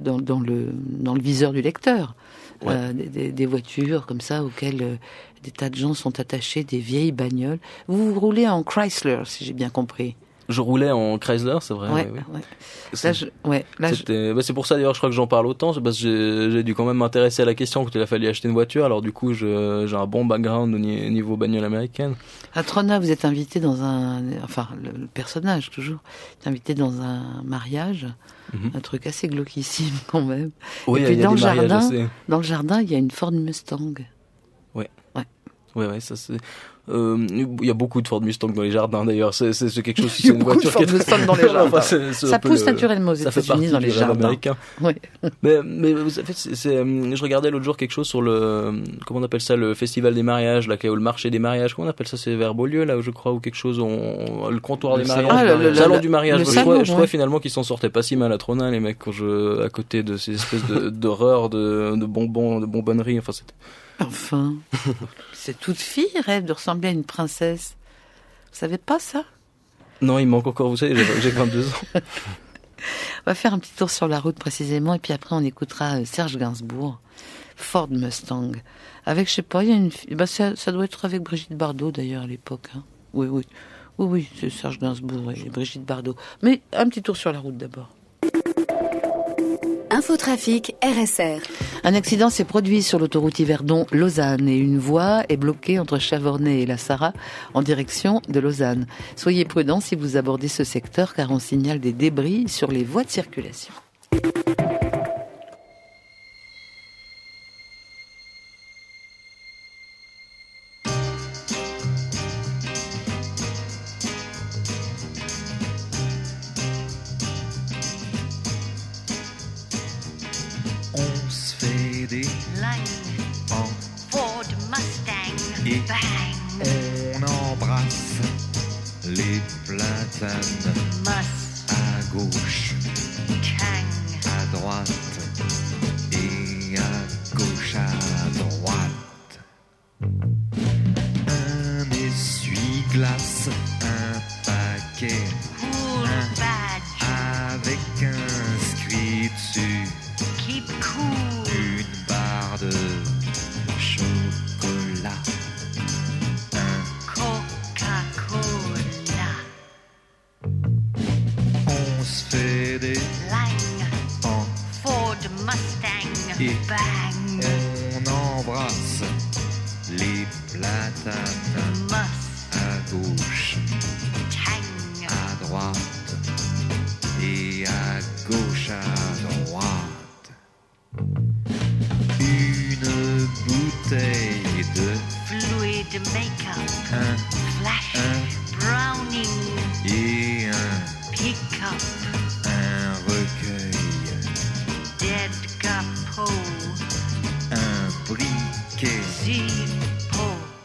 S2: viseur du lecteur. Ouais. Des voitures comme ça auxquelles des tas de gens sont attachés, des vieilles bagnoles. Vous roulez en Chrysler, si j'ai bien compris.
S3: Je roulais en Chrysler, c'est vrai.
S2: Ouais,
S3: oui.
S2: Ouais.
S3: C'est pour ça d'ailleurs, je crois que j'en parle autant, c'est parce que j'ai dû quand même m'intéresser à la question quand il a fallu acheter une voiture. Alors du coup, j'ai un bon background au niveau bagnole américaine.
S2: À Trona, vous êtes invité dans le personnage toujours, est invité dans un mariage, un truc assez glauquissime quand même.
S3: Oui,
S2: et puis dans le
S3: jardin,
S2: il y a une Ford Mustang.
S3: Ouais, ça c'est. Il y a beaucoup de Ford Mustang dans les jardins d'ailleurs. C'est quelque chose. C'est une voiture
S2: qui. Mustang dans les jardins. Ça pousse naturellement aux États-Unis dans les jardins.
S3: Américains.
S2: Oui.
S3: Mais en fait, je regardais l'autre jour quelque chose sur comment on appelle ça, le festival des mariages, là, ou le marché des mariages. Comment on appelle ça? C'est vers Beaulieu là, où je crois, ou quelque chose. Le comptoir des mariages. Le salon du mariage. Je trouvais finalement qu'ils s'en sortaient pas si mal à Trona, les mecs, à côté de ces espèces d'horreurs, de bonbons, de bonbonneries. Enfin, c'était.
S2: Enfin, c'est toute fille rêve de ressembler à une princesse. Vous savez pas ça?
S3: Non, il manque encore, vous savez, j'ai 22 ans.
S2: On va faire un petit tour sur la route précisément, et puis après on écoutera Serge Gainsbourg, Ford Mustang. Avec, je sais pas, il y a une fille, ça doit être avec Brigitte Bardot d'ailleurs à l'époque. Hein. Oui, c'est Serge Gainsbourg et Brigitte Bardot. Mais un petit tour sur la route d'abord.
S1: Infotrafic RSR.
S2: Un accident s'est produit sur l'autoroute Yverdon-Lausanne et une voie est bloquée entre Chavornay et La Sarraz en direction de Lausanne. Soyez prudents si vous abordez ce secteur car on signale des débris sur les voies de circulation.
S6: À gauche, à droite et à gauche à droite. Un essuie-glace, un paquet, avec inscrit dessus Keep cool. Une barre de chocolat, un Coca-Cola. On se fait des
S7: Lang,
S6: en
S7: Ford Mustang,
S6: et
S7: bang,
S6: on embrasse les platanes
S7: Mustang,
S6: à gauche, à droite et à gauche à droite. Une bouteille de
S7: fluid make-up,
S6: un
S7: flash, browning,
S6: et un
S7: pick-up,
S6: un recueil,
S7: dead capot,
S6: un briquet.
S7: Zippo,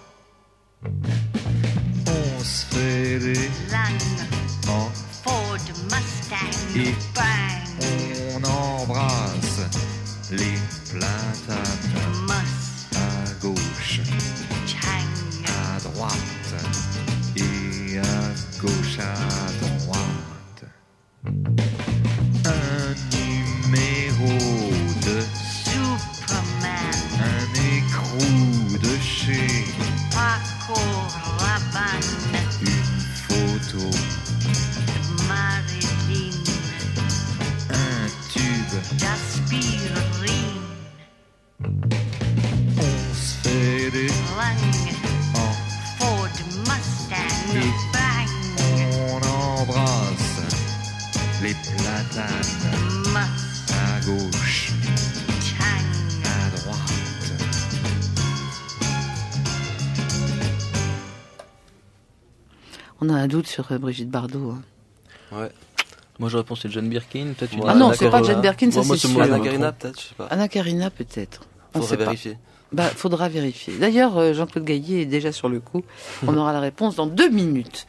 S6: On se fait des
S7: Lang,
S6: en
S7: Ford Mustang,
S6: et
S7: bang,
S6: on embrasse les platanes
S7: Mustang,
S6: à gauche, à droite et à gauche à droite. Un numéro de
S7: Superman,
S6: un écrou de chez
S7: Paco Rabanne,
S6: une photo,
S7: Marilyn,
S6: un tube.
S7: d'aspirine,
S6: On se fait des
S7: Lang,
S6: en
S7: Ford Mustang,
S6: et
S7: bang,
S6: on embrasse les platanes
S7: Mustang,
S6: à gauche, à droite.
S2: On a un doute sur Brigitte Bardot. Hein.
S4: Ouais.
S3: Moi, j'aurais pensé Jane Birkin, peut-être une
S4: Ouais,
S2: Ah non,
S4: Anna
S2: c'est pas
S4: Karenina.
S2: Jane Birkin, ça
S3: Moi,
S2: c'est
S3: c'est
S2: sûr.
S3: moi,
S4: Anna
S3: je me
S4: Karenina,
S3: trompe.
S4: peut-être, je sais pas.
S2: Anna Karenina peut-être. On
S4: Faudrait
S2: sait pas.
S4: vérifier.
S2: Faudra vérifier. D'ailleurs, Jean-Claude Gaillet est déjà sur le coup. On aura la réponse dans 2 minutes.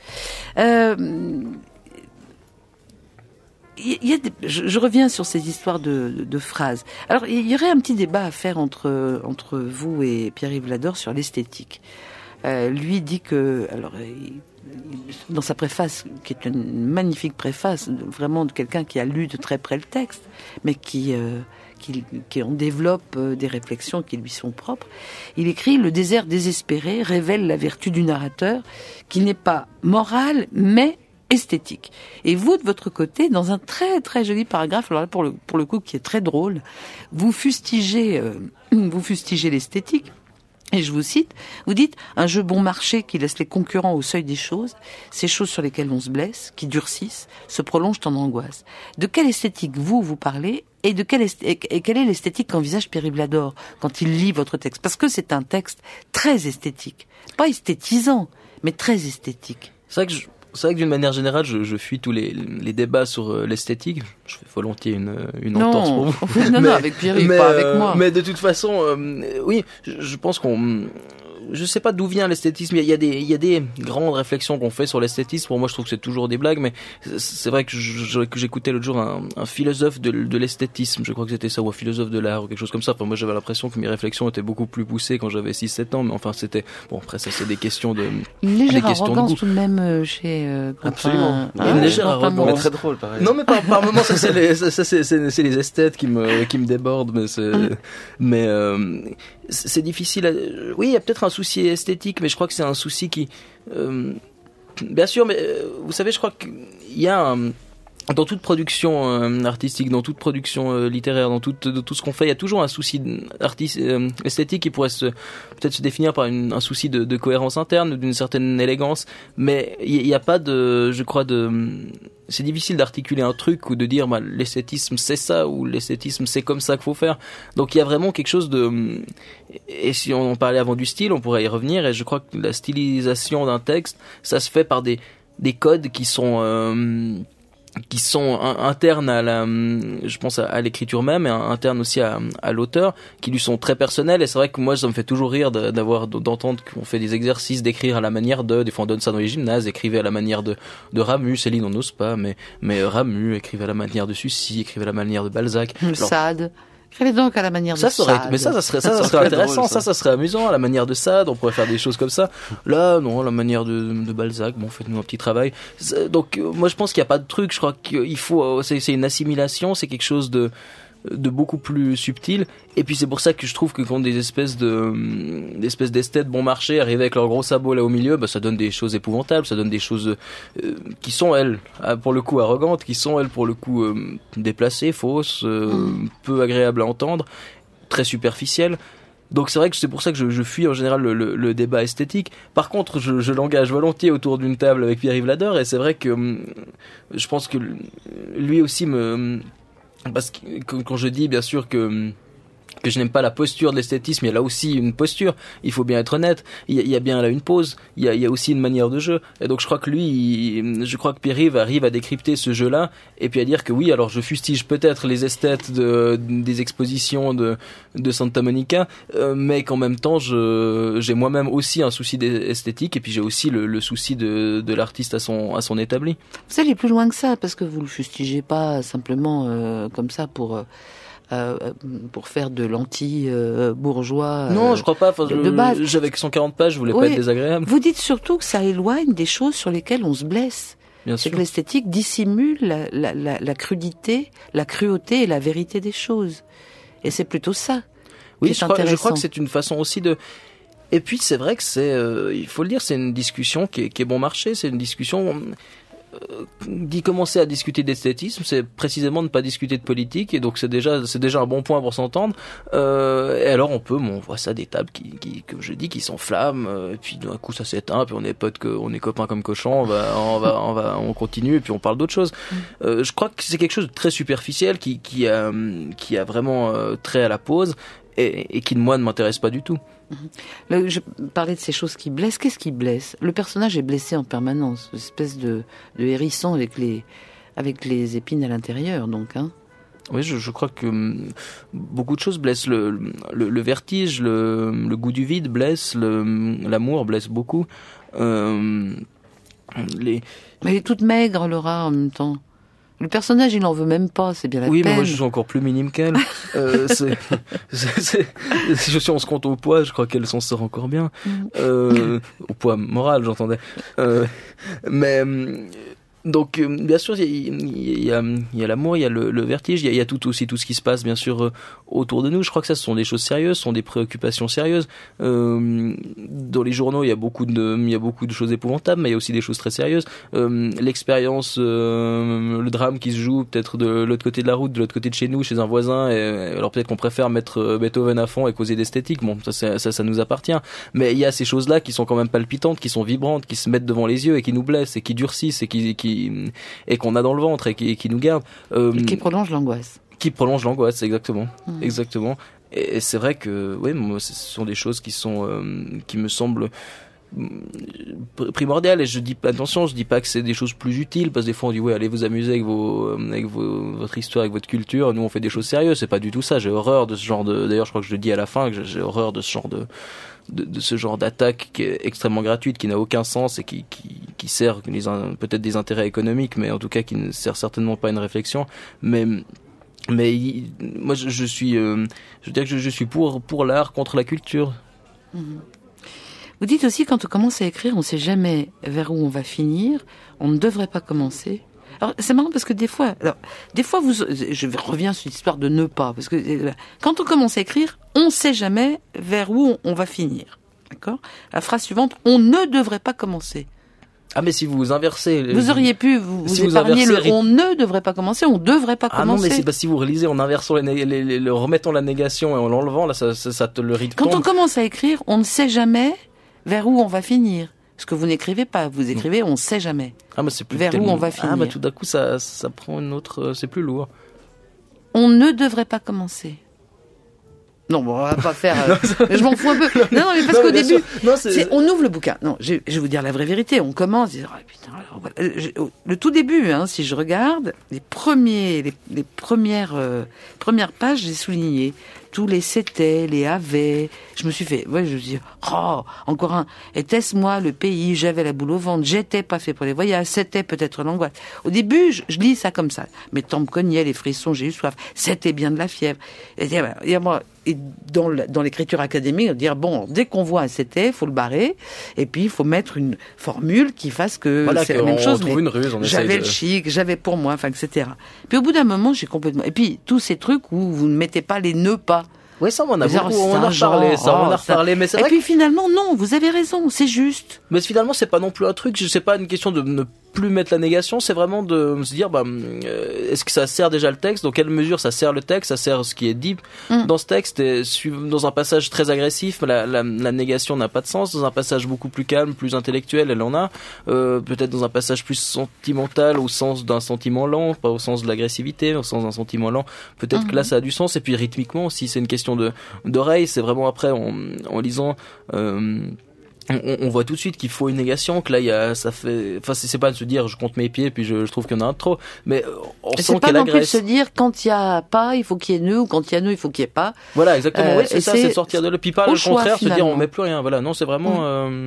S2: Je reviens sur ces histoires de phrases. Alors, il y aurait un petit débat à faire entre vous et Pierre-Yves Lador sur l'esthétique. Lui dit que, dans sa préface, qui est une magnifique préface, vraiment de quelqu'un qui a lu de très près le texte, mais qui en développe des réflexions qui lui sont propres. Il écrit « Le désert désespéré révèle la vertu du narrateur, qui n'est pas morale, mais esthétique. » Et vous, de votre côté, dans un très très joli paragraphe, alors là, pour le coup, qui est très drôle, vous fustigez l'esthétique. Et je vous cite, vous dites « Un jeu bon marché qui laisse les concurrents au seuil des choses, ces choses sur lesquelles on se blesse, qui durcissent, se prolongent en angoisse. » De quelle esthétique vous parlez et quelle est l'esthétique qu'envisage Pierre-Yves Lador quand il lit votre texte? Parce que c'est un texte très esthétique. Pas esthétisant, mais très esthétique.
S3: C'est vrai que d'une manière générale, je fuis tous les débats sur l'esthétique. Je fais volontiers une entorse pour vous.
S2: Non, avec Pierre-Yves, pas avec moi.
S3: Mais de toute façon, oui, je pense je sais pas d'où vient l'esthétisme. Il y a des grandes réflexions qu'on fait sur l'esthétisme. Pour moi, je trouve que c'est toujours des blagues, mais c'est vrai que j'écoutais l'autre jour un philosophe de l'esthétisme. Je crois que c'était ça, ou un philosophe de l'art, ou quelque chose comme ça. Enfin, moi, j'avais l'impression que mes réflexions étaient beaucoup plus poussées quand j'avais 6-7 ans, mais enfin, c'était, bon, après, ça, c'est des questions
S2: une légère
S3: des questions de
S2: arrogance
S3: goût.
S2: tout de même chez
S4: Absolument.
S3: Une légère arrogance.
S4: Mais très drôle, pareil.
S3: Non, mais par moments, ça c'est les esthètes qui me débordent, mais c'est difficile. Oui, il y a peut-être un souci esthétique, mais je crois que c'est un souci qui, bien sûr, mais vous savez, je crois qu'il y a dans toute production artistique, dans toute production littéraire, dans tout ce qu'on fait, il y a toujours un souci esthétique qui pourrait peut-être se définir par un souci de cohérence interne, d'une certaine élégance, mais il n'y a pas je crois c'est difficile d'articuler un truc ou de dire l'esthétisme c'est ça ou l'esthétisme c'est comme ça qu'il faut faire. Donc il y a vraiment quelque chose et si on en parlait avant du style, on pourrait y revenir, et je crois que la stylisation d'un texte, ça se fait par des codes qui sont internes je pense à l'écriture même, et internes aussi à l'auteur, qui lui sont très personnels. Et c'est vrai que moi, ça me fait toujours rire d'entendre qu'on fait des exercices d'écrire à la manière des fois on donne ça dans les gymnases, écrivez à la manière de Ramus, Céline on n'ose pas, mais Ramus, écrivez à la manière de Sucy, écrivez à la manière de Balzac.
S2: Sade. Écrivez donc à la manière de Sade.
S3: Mais ça serait intéressant, drôle, ça serait amusant, à la manière de Sade, on pourrait faire des choses comme ça. Là, non, à la manière de Balzac, bon, faites-nous un petit travail. Donc, moi, je pense qu'il n'y a pas de truc, je crois qu'il faut, c'est une assimilation, c'est quelque chose de beaucoup plus subtil. Et puis c'est pour ça que je trouve que quand des espèces d'esthètes bon marché arrivent avec leurs gros sabots là au milieu, ça donne des choses épouvantables, ça donne des choses qui sont elles pour le coup arrogantes, qui sont elles pour le coup déplacées, fausses, peu agréables à entendre, très superficielles. Donc c'est vrai que c'est pour ça que je fuis en général le débat esthétique. Par contre, je l'engage volontiers autour d'une table avec Pierre-Yves Lador, et c'est vrai que je pense que lui aussi parce que quand je dis bien sûr que je n'aime pas la posture de l'esthétisme, il y a là aussi une posture, il faut bien être honnête, il y a bien là une pose, il y a aussi une manière de jeu, et donc je crois que Pierre-Yves arrive à décrypter ce jeu-là, et puis à dire que oui, alors je fustige peut-être les esthètes des expositions de Santa Monica, mais qu'en même temps j'ai moi-même aussi un souci esthétique, et puis j'ai aussi le souci de l'artiste à son établi.
S2: Vous allez plus loin que ça, parce que vous le fustigez pas simplement comme ça pour faire de l'anti-bourgeois.
S3: Non, je crois pas.
S2: De base.
S3: J'avais que 140 pages, je voulais pas être désagréable.
S2: Vous dites surtout que ça éloigne des choses sur lesquelles on se blesse.
S3: Bien
S2: C'est
S3: sûr.
S2: que l'esthétique dissimule la crudité, la cruauté et la vérité des choses. Et c'est plutôt ça.
S3: Oui,
S2: qui est
S3: je crois que
S2: intéressant.
S3: c'est une façon aussi de. Et puis c'est vrai que il faut le dire, c'est une discussion qui est bon marché. C'est une discussion. D'y commencer à discuter d'esthétisme, c'est précisément ne pas discuter de politique, et donc c'est déjà un bon point pour s'entendre. Et alors on voit ça des tables qui comme je dis, qui s'enflamment, et puis d'un coup ça s'éteint, puis on est copains comme cochons, on continue, et puis on parle d'autre chose. Je crois que c'est quelque chose de très superficiel qui a vraiment trait à la pose, et qui moi ne m'intéresse pas du tout.
S2: Je parlais de ces choses qui blessent. Qu'est-ce qui blesse ? Le personnage est blessé en permanence, une espèce de hérisson avec avec les épines à l'intérieur, donc. Hein.
S3: Oui, je crois que beaucoup de choses blessent. Le vertige, le goût du vide blesse, l'amour blesse beaucoup.
S2: Mais elle est toute maigre, Laura, en même temps. Le personnage, il n'en veut même pas, c'est bien la
S3: Oui,
S2: peine.
S3: mais moi, je suis encore plus minime qu'elle. Si on se compte au poids, je crois qu'elle s'en sort encore bien. Au poids moral, j'entendais. Donc, bien sûr, il y a l'amour, il y a le vertige, il y a tout aussi tout ce qui se passe, bien sûr, autour de nous. Je crois que ça, ce sont des choses sérieuses, ce sont des préoccupations sérieuses. Dans les journaux, il y a beaucoup de choses épouvantables, mais il y a aussi des choses très sérieuses. L'expérience, le drame qui se joue peut-être de l'autre côté de la route, de l'autre côté de chez nous, chez un voisin. Alors peut-être qu'on préfère mettre Beethoven à fond et causer d'esthétique. Bon, ça nous appartient. Mais il y a ces choses-là qui sont quand même palpitantes, qui sont vibrantes, qui se mettent devant les yeux et qui nous blessent et qui durcissent et qu'on a dans le ventre et qui nous garde.
S2: Qui prolonge l'angoisse.
S3: Qui prolonge l'angoisse, exactement. Exactement. Et c'est vrai que, oui, moi, ce sont des choses qui me semblent primordiales. Et je dis pas que c'est des choses plus utiles, parce que des fois on dit, ouais, allez vous amuser avec votre histoire, avec votre culture. Nous, on fait des choses sérieuses. C'est pas du tout ça. J'ai horreur de ce genre d'ailleurs, je crois que je le dis à la fin, que j'ai horreur de ce genre de ce genre d'attaque qui est extrêmement gratuite, qui n'a aucun sens et qui sert peut-être des intérêts économiques, mais en tout cas qui ne sert certainement pas à une réflexion. Mais moi je veux dire que je suis pour l'art contre la culture.
S2: Vous dites aussi, quand on commence à écrire, on ne sait jamais vers où on va finir, on ne devrait pas commencer. Alors, c'est marrant parce que des fois, je reviens sur l'histoire de ne pas, parce que quand on commence à écrire, on ne sait jamais vers où on va finir. D'accord ? La phrase suivante, on ne devrait pas commencer.
S3: Ah, mais si vous inversez...
S2: Vous auriez pu vous épargner on ne devrait pas commencer, on devrait pas commencer.
S3: Ah non, mais c'est pas si vous relisez en inversant remettant la négation et en l'enlevant, là, ça te le rythme.
S2: Quand on commence à écrire, on ne sait jamais vers où on va finir. Ce que vous n'écrivez pas, vous écrivez, on ne sait jamais.
S3: Ah, mais c'est plus
S2: vers où on va finir.
S3: Ah, bah tout d'un coup, ça prend une autre... c'est plus lourd.
S2: On ne devrait pas commencer. Non, bon, on va pas faire... je m'en fous un peu. Non, mais parce qu'au début, on ouvre le bouquin. Non, je vais vous dire la vraie vérité. On commence, putain, alors, voilà. Le tout début, si je regarde, les premières pages, j'ai souligné tous les c'était, les avait. Je me suis dit, encore un. Était-ce moi le pays, j'avais la boule au ventre, j'étais pas fait pour les voyages, c'était peut-être l'angoisse. Au début, je lis ça comme ça. Mes tempes cognaient, les frissons, j'ai eu soif. C'était bien de la fièvre. Et dans l'écriture académique, dire, bon, dès qu'on voit un c'était, faut le barrer, et puis il faut mettre une formule qui fasse que
S3: voilà,
S2: c'est la même chose.
S3: Mais une ruse,
S2: j'avais le chic, j'avais pour moi, etc. Puis au bout d'un moment, j'ai complètement... Et puis, tous ces trucs où vous ne mettez pas les ne pas.
S3: Oui, ça, on a reparlé, mais c'est vrai.
S2: Et puis finalement, non, vous avez raison, c'est juste.
S3: Mais finalement, c'est pas non plus un truc, c'est pas une question de ne plus mettre la négation, c'est vraiment de se dire, est-ce que ça sert déjà le texte? Dans quelle mesure ça sert le texte? Ça sert ce qui est dit dans ce texte? Et dans un passage très agressif, la négation n'a pas de sens. Dans un passage beaucoup plus calme, plus intellectuel, elle en a. Peut-être dans un passage plus sentimental, au sens d'un sentiment lent, pas au sens de l'agressivité, au sens d'un sentiment lent. Peut-être que là, ça a du sens. Et puis rythmiquement aussi, c'est une question d'oreille. C'est vraiment après, en lisant... On voit tout de suite qu'il faut une négation, que là c'est pas de se dire je compte mes pieds puis je trouve qu'il y en a un de trop, mais on sent qu'elle agresse. C'est pas non plus de
S2: se dire quand il y a pas il faut qu'il y ait nœud, ou quand il y a nœud il faut qu'il y ait pas.
S3: Voilà, exactement. Oui, c'est ça, c'est de sortir de là, puis pas le contraire,
S2: finalement.
S3: Se dire on met plus rien. Voilà, non, c'est vraiment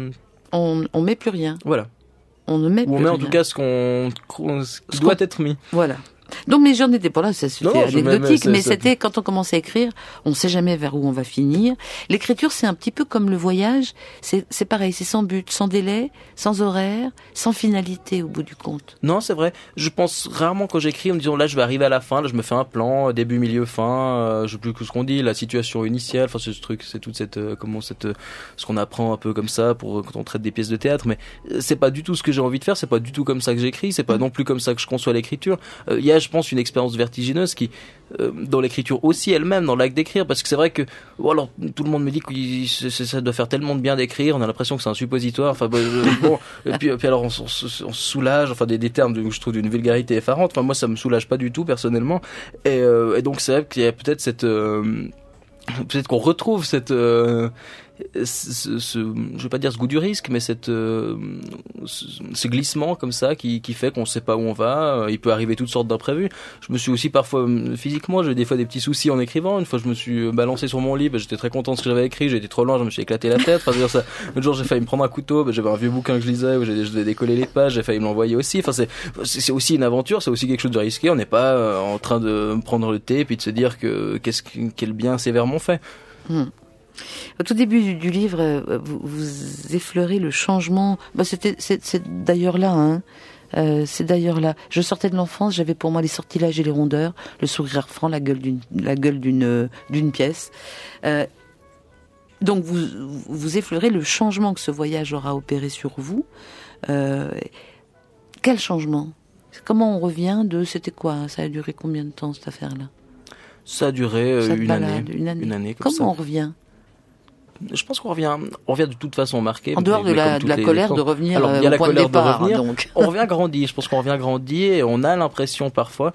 S2: on met plus rien.
S3: Voilà.
S2: On ne met plus rien.
S3: On met en tout cas ce qui doit être mis.
S2: Voilà. Donc mes journées n'étaient pas là, ça c'était anecdotique, mais c'était quand on commence à écrire, on ne sait jamais vers où on va finir. L'écriture, c'est un petit peu comme le voyage, c'est pareil, c'est sans but, sans délai, sans horaire, sans finalité au bout du compte.
S3: Non, c'est vrai. Je pense rarement quand j'écris en me disant là je vais arriver à la fin, là je me fais un plan, début, milieu, fin, je sais plus ce qu'on dit, la situation initiale, enfin c'est ce truc, c'est toute cette ce qu'on apprend un peu comme ça quand on traite des pièces de théâtre, mais c'est pas du tout ce que j'ai envie de faire, c'est pas du tout comme ça que j'écris, c'est pas non plus comme ça que je conçois l'écriture. Il y a, je pense, une expérience vertigineuse qui dans l'écriture aussi elle-même, dans l'acte d'écrire, parce que c'est vrai que alors tout le monde me dit que ça doit faire tellement de bien d'écrire, on a l'impression que c'est un suppositoire, enfin et puis alors on se soulage, enfin des termes où je trouve d'une vulgarité effarante, enfin moi ça me soulage pas du tout personnellement, et donc c'est vrai qu'il y a peut-être peut-être qu'on retrouve cette je vais pas dire ce goût du risque, mais ce glissement comme ça qui fait qu'on sait pas où on va. Il peut arriver toutes sortes d'imprévus. Je me suis aussi parfois physiquement, j'ai des fois des petits soucis en écrivant. Une fois, je me suis balancé sur mon lit, j'étais très content de ce que j'avais écrit. J'ai été trop loin, je me suis éclaté la tête. Enfin, ça. L'autre jour, j'ai failli me prendre un couteau. J'avais un vieux bouquin que je lisais où je devais décoller les pages. J'ai failli me l'envoyer aussi. Enfin, c'est aussi une aventure, c'est aussi quelque chose de risqué. On n'est pas en train de prendre le thé et puis de se dire que quel bien sévèrement fait.
S2: Au tout début du livre, vous effleurez le changement. C'est d'ailleurs là, hein. C'est d'ailleurs là. Je sortais de l'enfance, j'avais pour moi les sortilèges et les rondeurs, le sourire franc, la gueule d'une pièce. Donc vous effleurez le changement que ce voyage aura opéré sur vous. Quel changement ? Comment on revient de... C'était quoi ? Ça a duré combien de temps cette affaire-là ?
S3: Ça a duré une année.
S2: Une année
S3: comme
S2: Comment
S3: ça.
S2: on revient ?
S3: Je pense qu'on revient de toute façon marqué.
S2: En dehors de la colère de revenir
S3: Alors, il y a
S2: au
S3: la
S2: point de
S3: colère
S2: départ,
S3: de revenir.
S2: donc.
S3: On revient grandi. Je pense qu'on revient grandi et on a l'impression parfois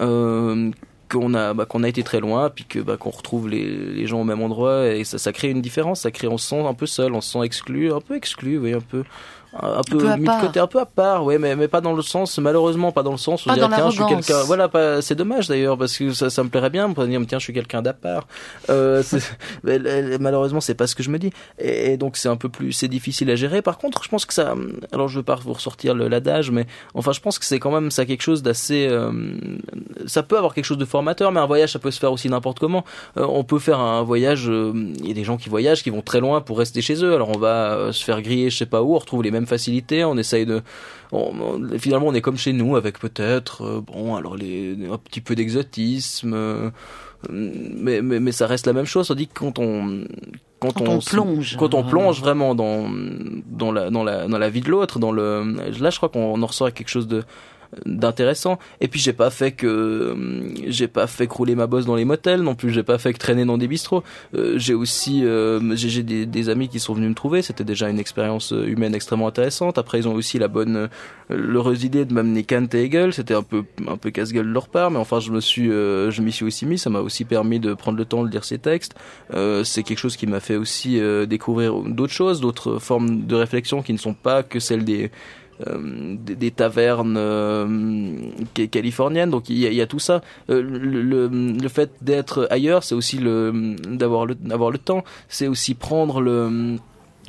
S3: qu'on a été très loin, puis qu'on retrouve les gens au même endroit et ça crée une différence. On se sent un peu seul, on se sent exclu, oui, un peu mis de côté, un peu à part, ouais, mais pas dans le sens, malheureusement, pas dans le sens où
S2: pas
S3: dire,
S2: dans
S3: tiens, je suis
S2: l'arrogance.
S3: quelqu'un, voilà, c'est dommage d'ailleurs, parce que ça me plairait bien, me dire, tiens, je suis quelqu'un d'à part. Malheureusement, c'est pas ce que je me dis. Et donc, c'est difficile à gérer. Par contre, je pense que alors je veux pas vous ressortir l'adage, mais enfin, je pense que c'est quand même, ça quelque chose d'assez, ça peut avoir quelque chose de formateur, mais un voyage, ça peut se faire aussi n'importe comment. On peut faire un voyage, il y a des gens qui voyagent, qui vont très loin pour rester chez eux, alors on va se faire griller, je sais pas où, on retrouve les mêmes facilités, on essaye finalement on est comme chez nous avec peut-être un petit peu d'exotisme, mais ça reste la même chose. On dit que quand on plonge vraiment dans la vie de l'autre, là je crois qu'on en ressort avec quelque chose d'intéressant. Et puis j'ai pas fait crouler ma bosse dans les motels non plus, j'ai pas fait que traîner dans des bistrots. J'ai aussi j'ai des amis qui sont venus me trouver, c'était déjà une expérience humaine extrêmement intéressante. Après ils ont aussi l'heureuse idée de m'amener Kant et Hegel, c'était un peu casse-gueule de leur part, mais enfin je m'y suis aussi mis, ça m'a aussi permis de prendre le temps de lire ces textes. C'est quelque chose qui m'a fait aussi découvrir d'autres choses, d'autres formes de réflexion qui ne sont pas que celles des tavernes californiennes. Donc il y a tout ça. Le fait d'être ailleurs, c'est aussi d'avoir le temps. C'est aussi prendre le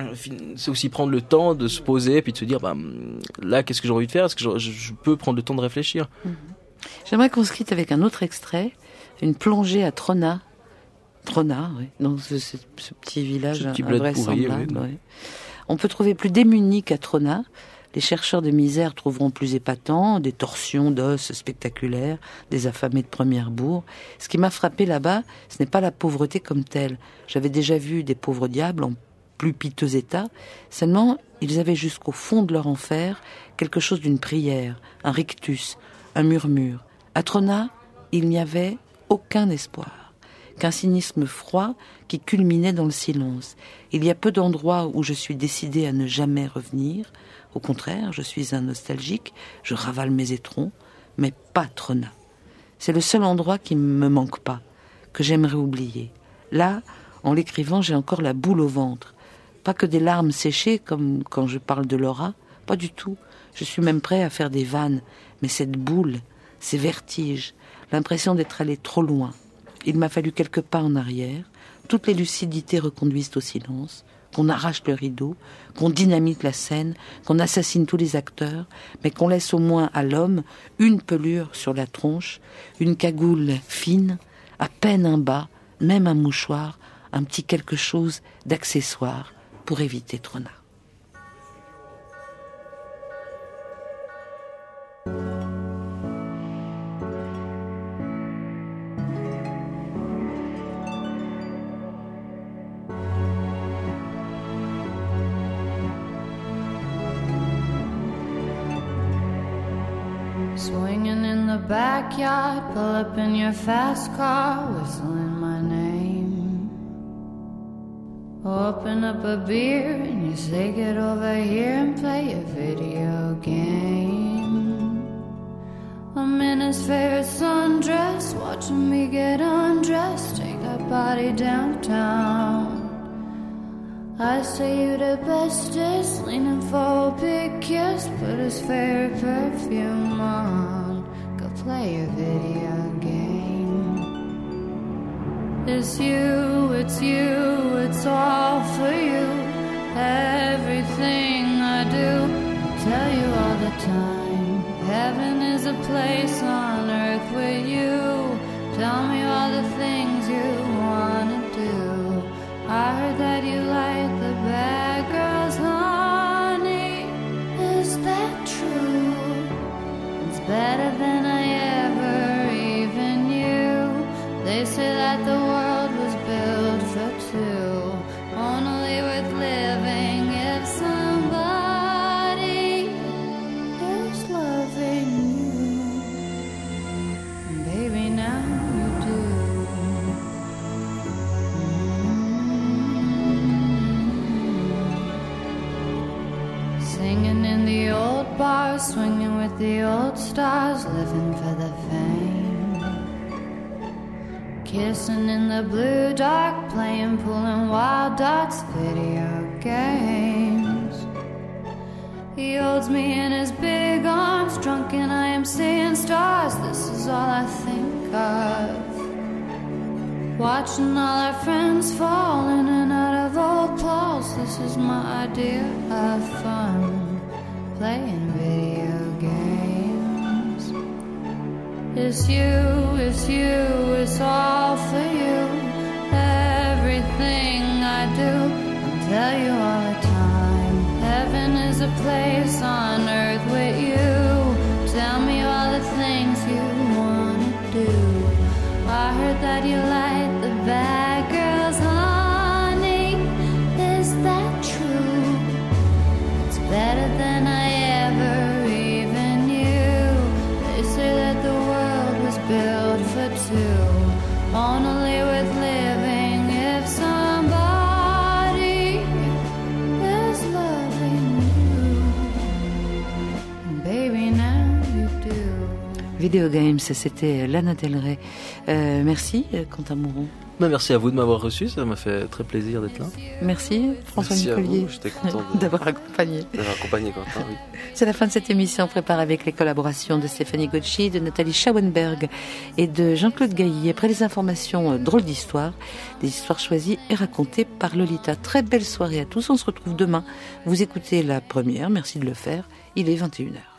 S3: temps de se poser puis de se dire là qu'est-ce que j'ai envie de faire, est-ce que je peux prendre le temps de réfléchir.
S2: J'aimerais qu'on se quitte avec un autre extrait, une plongée à Trona, oui, dans ce petit village invraisemblable. Oui. On peut trouver plus démuni qu'à Trona. Les chercheurs de misère trouveront plus épatant des torsions d'os spectaculaires, des affamés de première bourre. Ce qui m'a frappé là-bas, ce n'est pas la pauvreté comme telle. J'avais déjà vu des pauvres diables en plus piteux état, seulement ils avaient jusqu'au fond de leur enfer quelque chose d'une prière, un rictus, un murmure. À Trona, il n'y avait aucun espoir, qu'un cynisme froid qui culminait dans le silence. Il y a peu d'endroits où je suis décidé à ne jamais revenir. Au contraire, je suis un nostalgique, je ravale mes étrons, mais pas Trona. C'est le seul endroit qui ne me manque pas, que j'aimerais oublier. Là, en l'écrivant, j'ai encore la boule au ventre. Pas que des larmes séchées, comme quand je parle de Laura, pas du tout. Je suis même prêt à faire des vannes, mais cette boule, ces vertiges, l'impression d'être allé trop loin. Il m'a fallu quelques pas en arrière, toutes les lucidités reconduisent au silence, qu'on arrache le rideau, qu'on dynamite la scène, qu'on assassine tous les acteurs, mais qu'on laisse au moins à l'homme une pelure sur la tronche, une cagoule fine, à peine un bas, même un mouchoir, un petit quelque chose d'accessoire pour éviter Trona.
S8: Swinging in the backyard, pull up in your fast car, whistling my name. Open up a beer and you say get over here and play a video game. I'm in his favorite sundress, watching me get undressed, take that body downtown. I say you the bestest, leaning for a big kiss, put his favorite perfume on, go play your video game. It's you, it's all for you. Everything I do, I tell you all the time. Heaven is a place on earth with you. Tell me all the things you wanna do. I heard that you like the bad girls, honey. Is that true? It's better than I ever even knew. They say that the world was built for two, only worth living if somebody is loving you. And baby, now you do. Singing in the old bars, swinging with the old stars, living for the fame. Kissing in the blue dark, playing, pulling wild dots, video games. He holds me in his big arms, drunk and I am seeing stars. This is all I think of. Watching all our friends fall in and out of old clothes. This is my idea of fun, playing video games. It's you, it's all for you. Everything I do, I'll tell you all the time. Heaven is a place on earth with you. Tell me all the things you wanna do. I heard that you like the bad girls, honey. Is that true? It's better than I ever even knew. They say that the world was built for two, only worth living if somebody is loving you. And baby, now you do.
S2: Video Games, c'était Lana Del Rey. Merci, Quentin Mouron.
S3: Merci à vous de m'avoir reçu, ça m'a fait très plaisir d'être là.
S2: Merci, François
S4: Merci
S2: Nicolier.
S4: à vous, j'étais content
S2: d'avoir accompagné.
S4: Quentin, oui.
S2: C'est la fin de cette émission préparée avec les collaborations de Stéphanie Gauchy, de Nathalie Schauenberg et de Jean-Claude Gailly. Après les informations drôles d'histoires, des histoires choisies et racontées par Lolita. Très belle soirée à tous, on se retrouve demain. Vous écoutez la première, merci de le faire, il est 21h.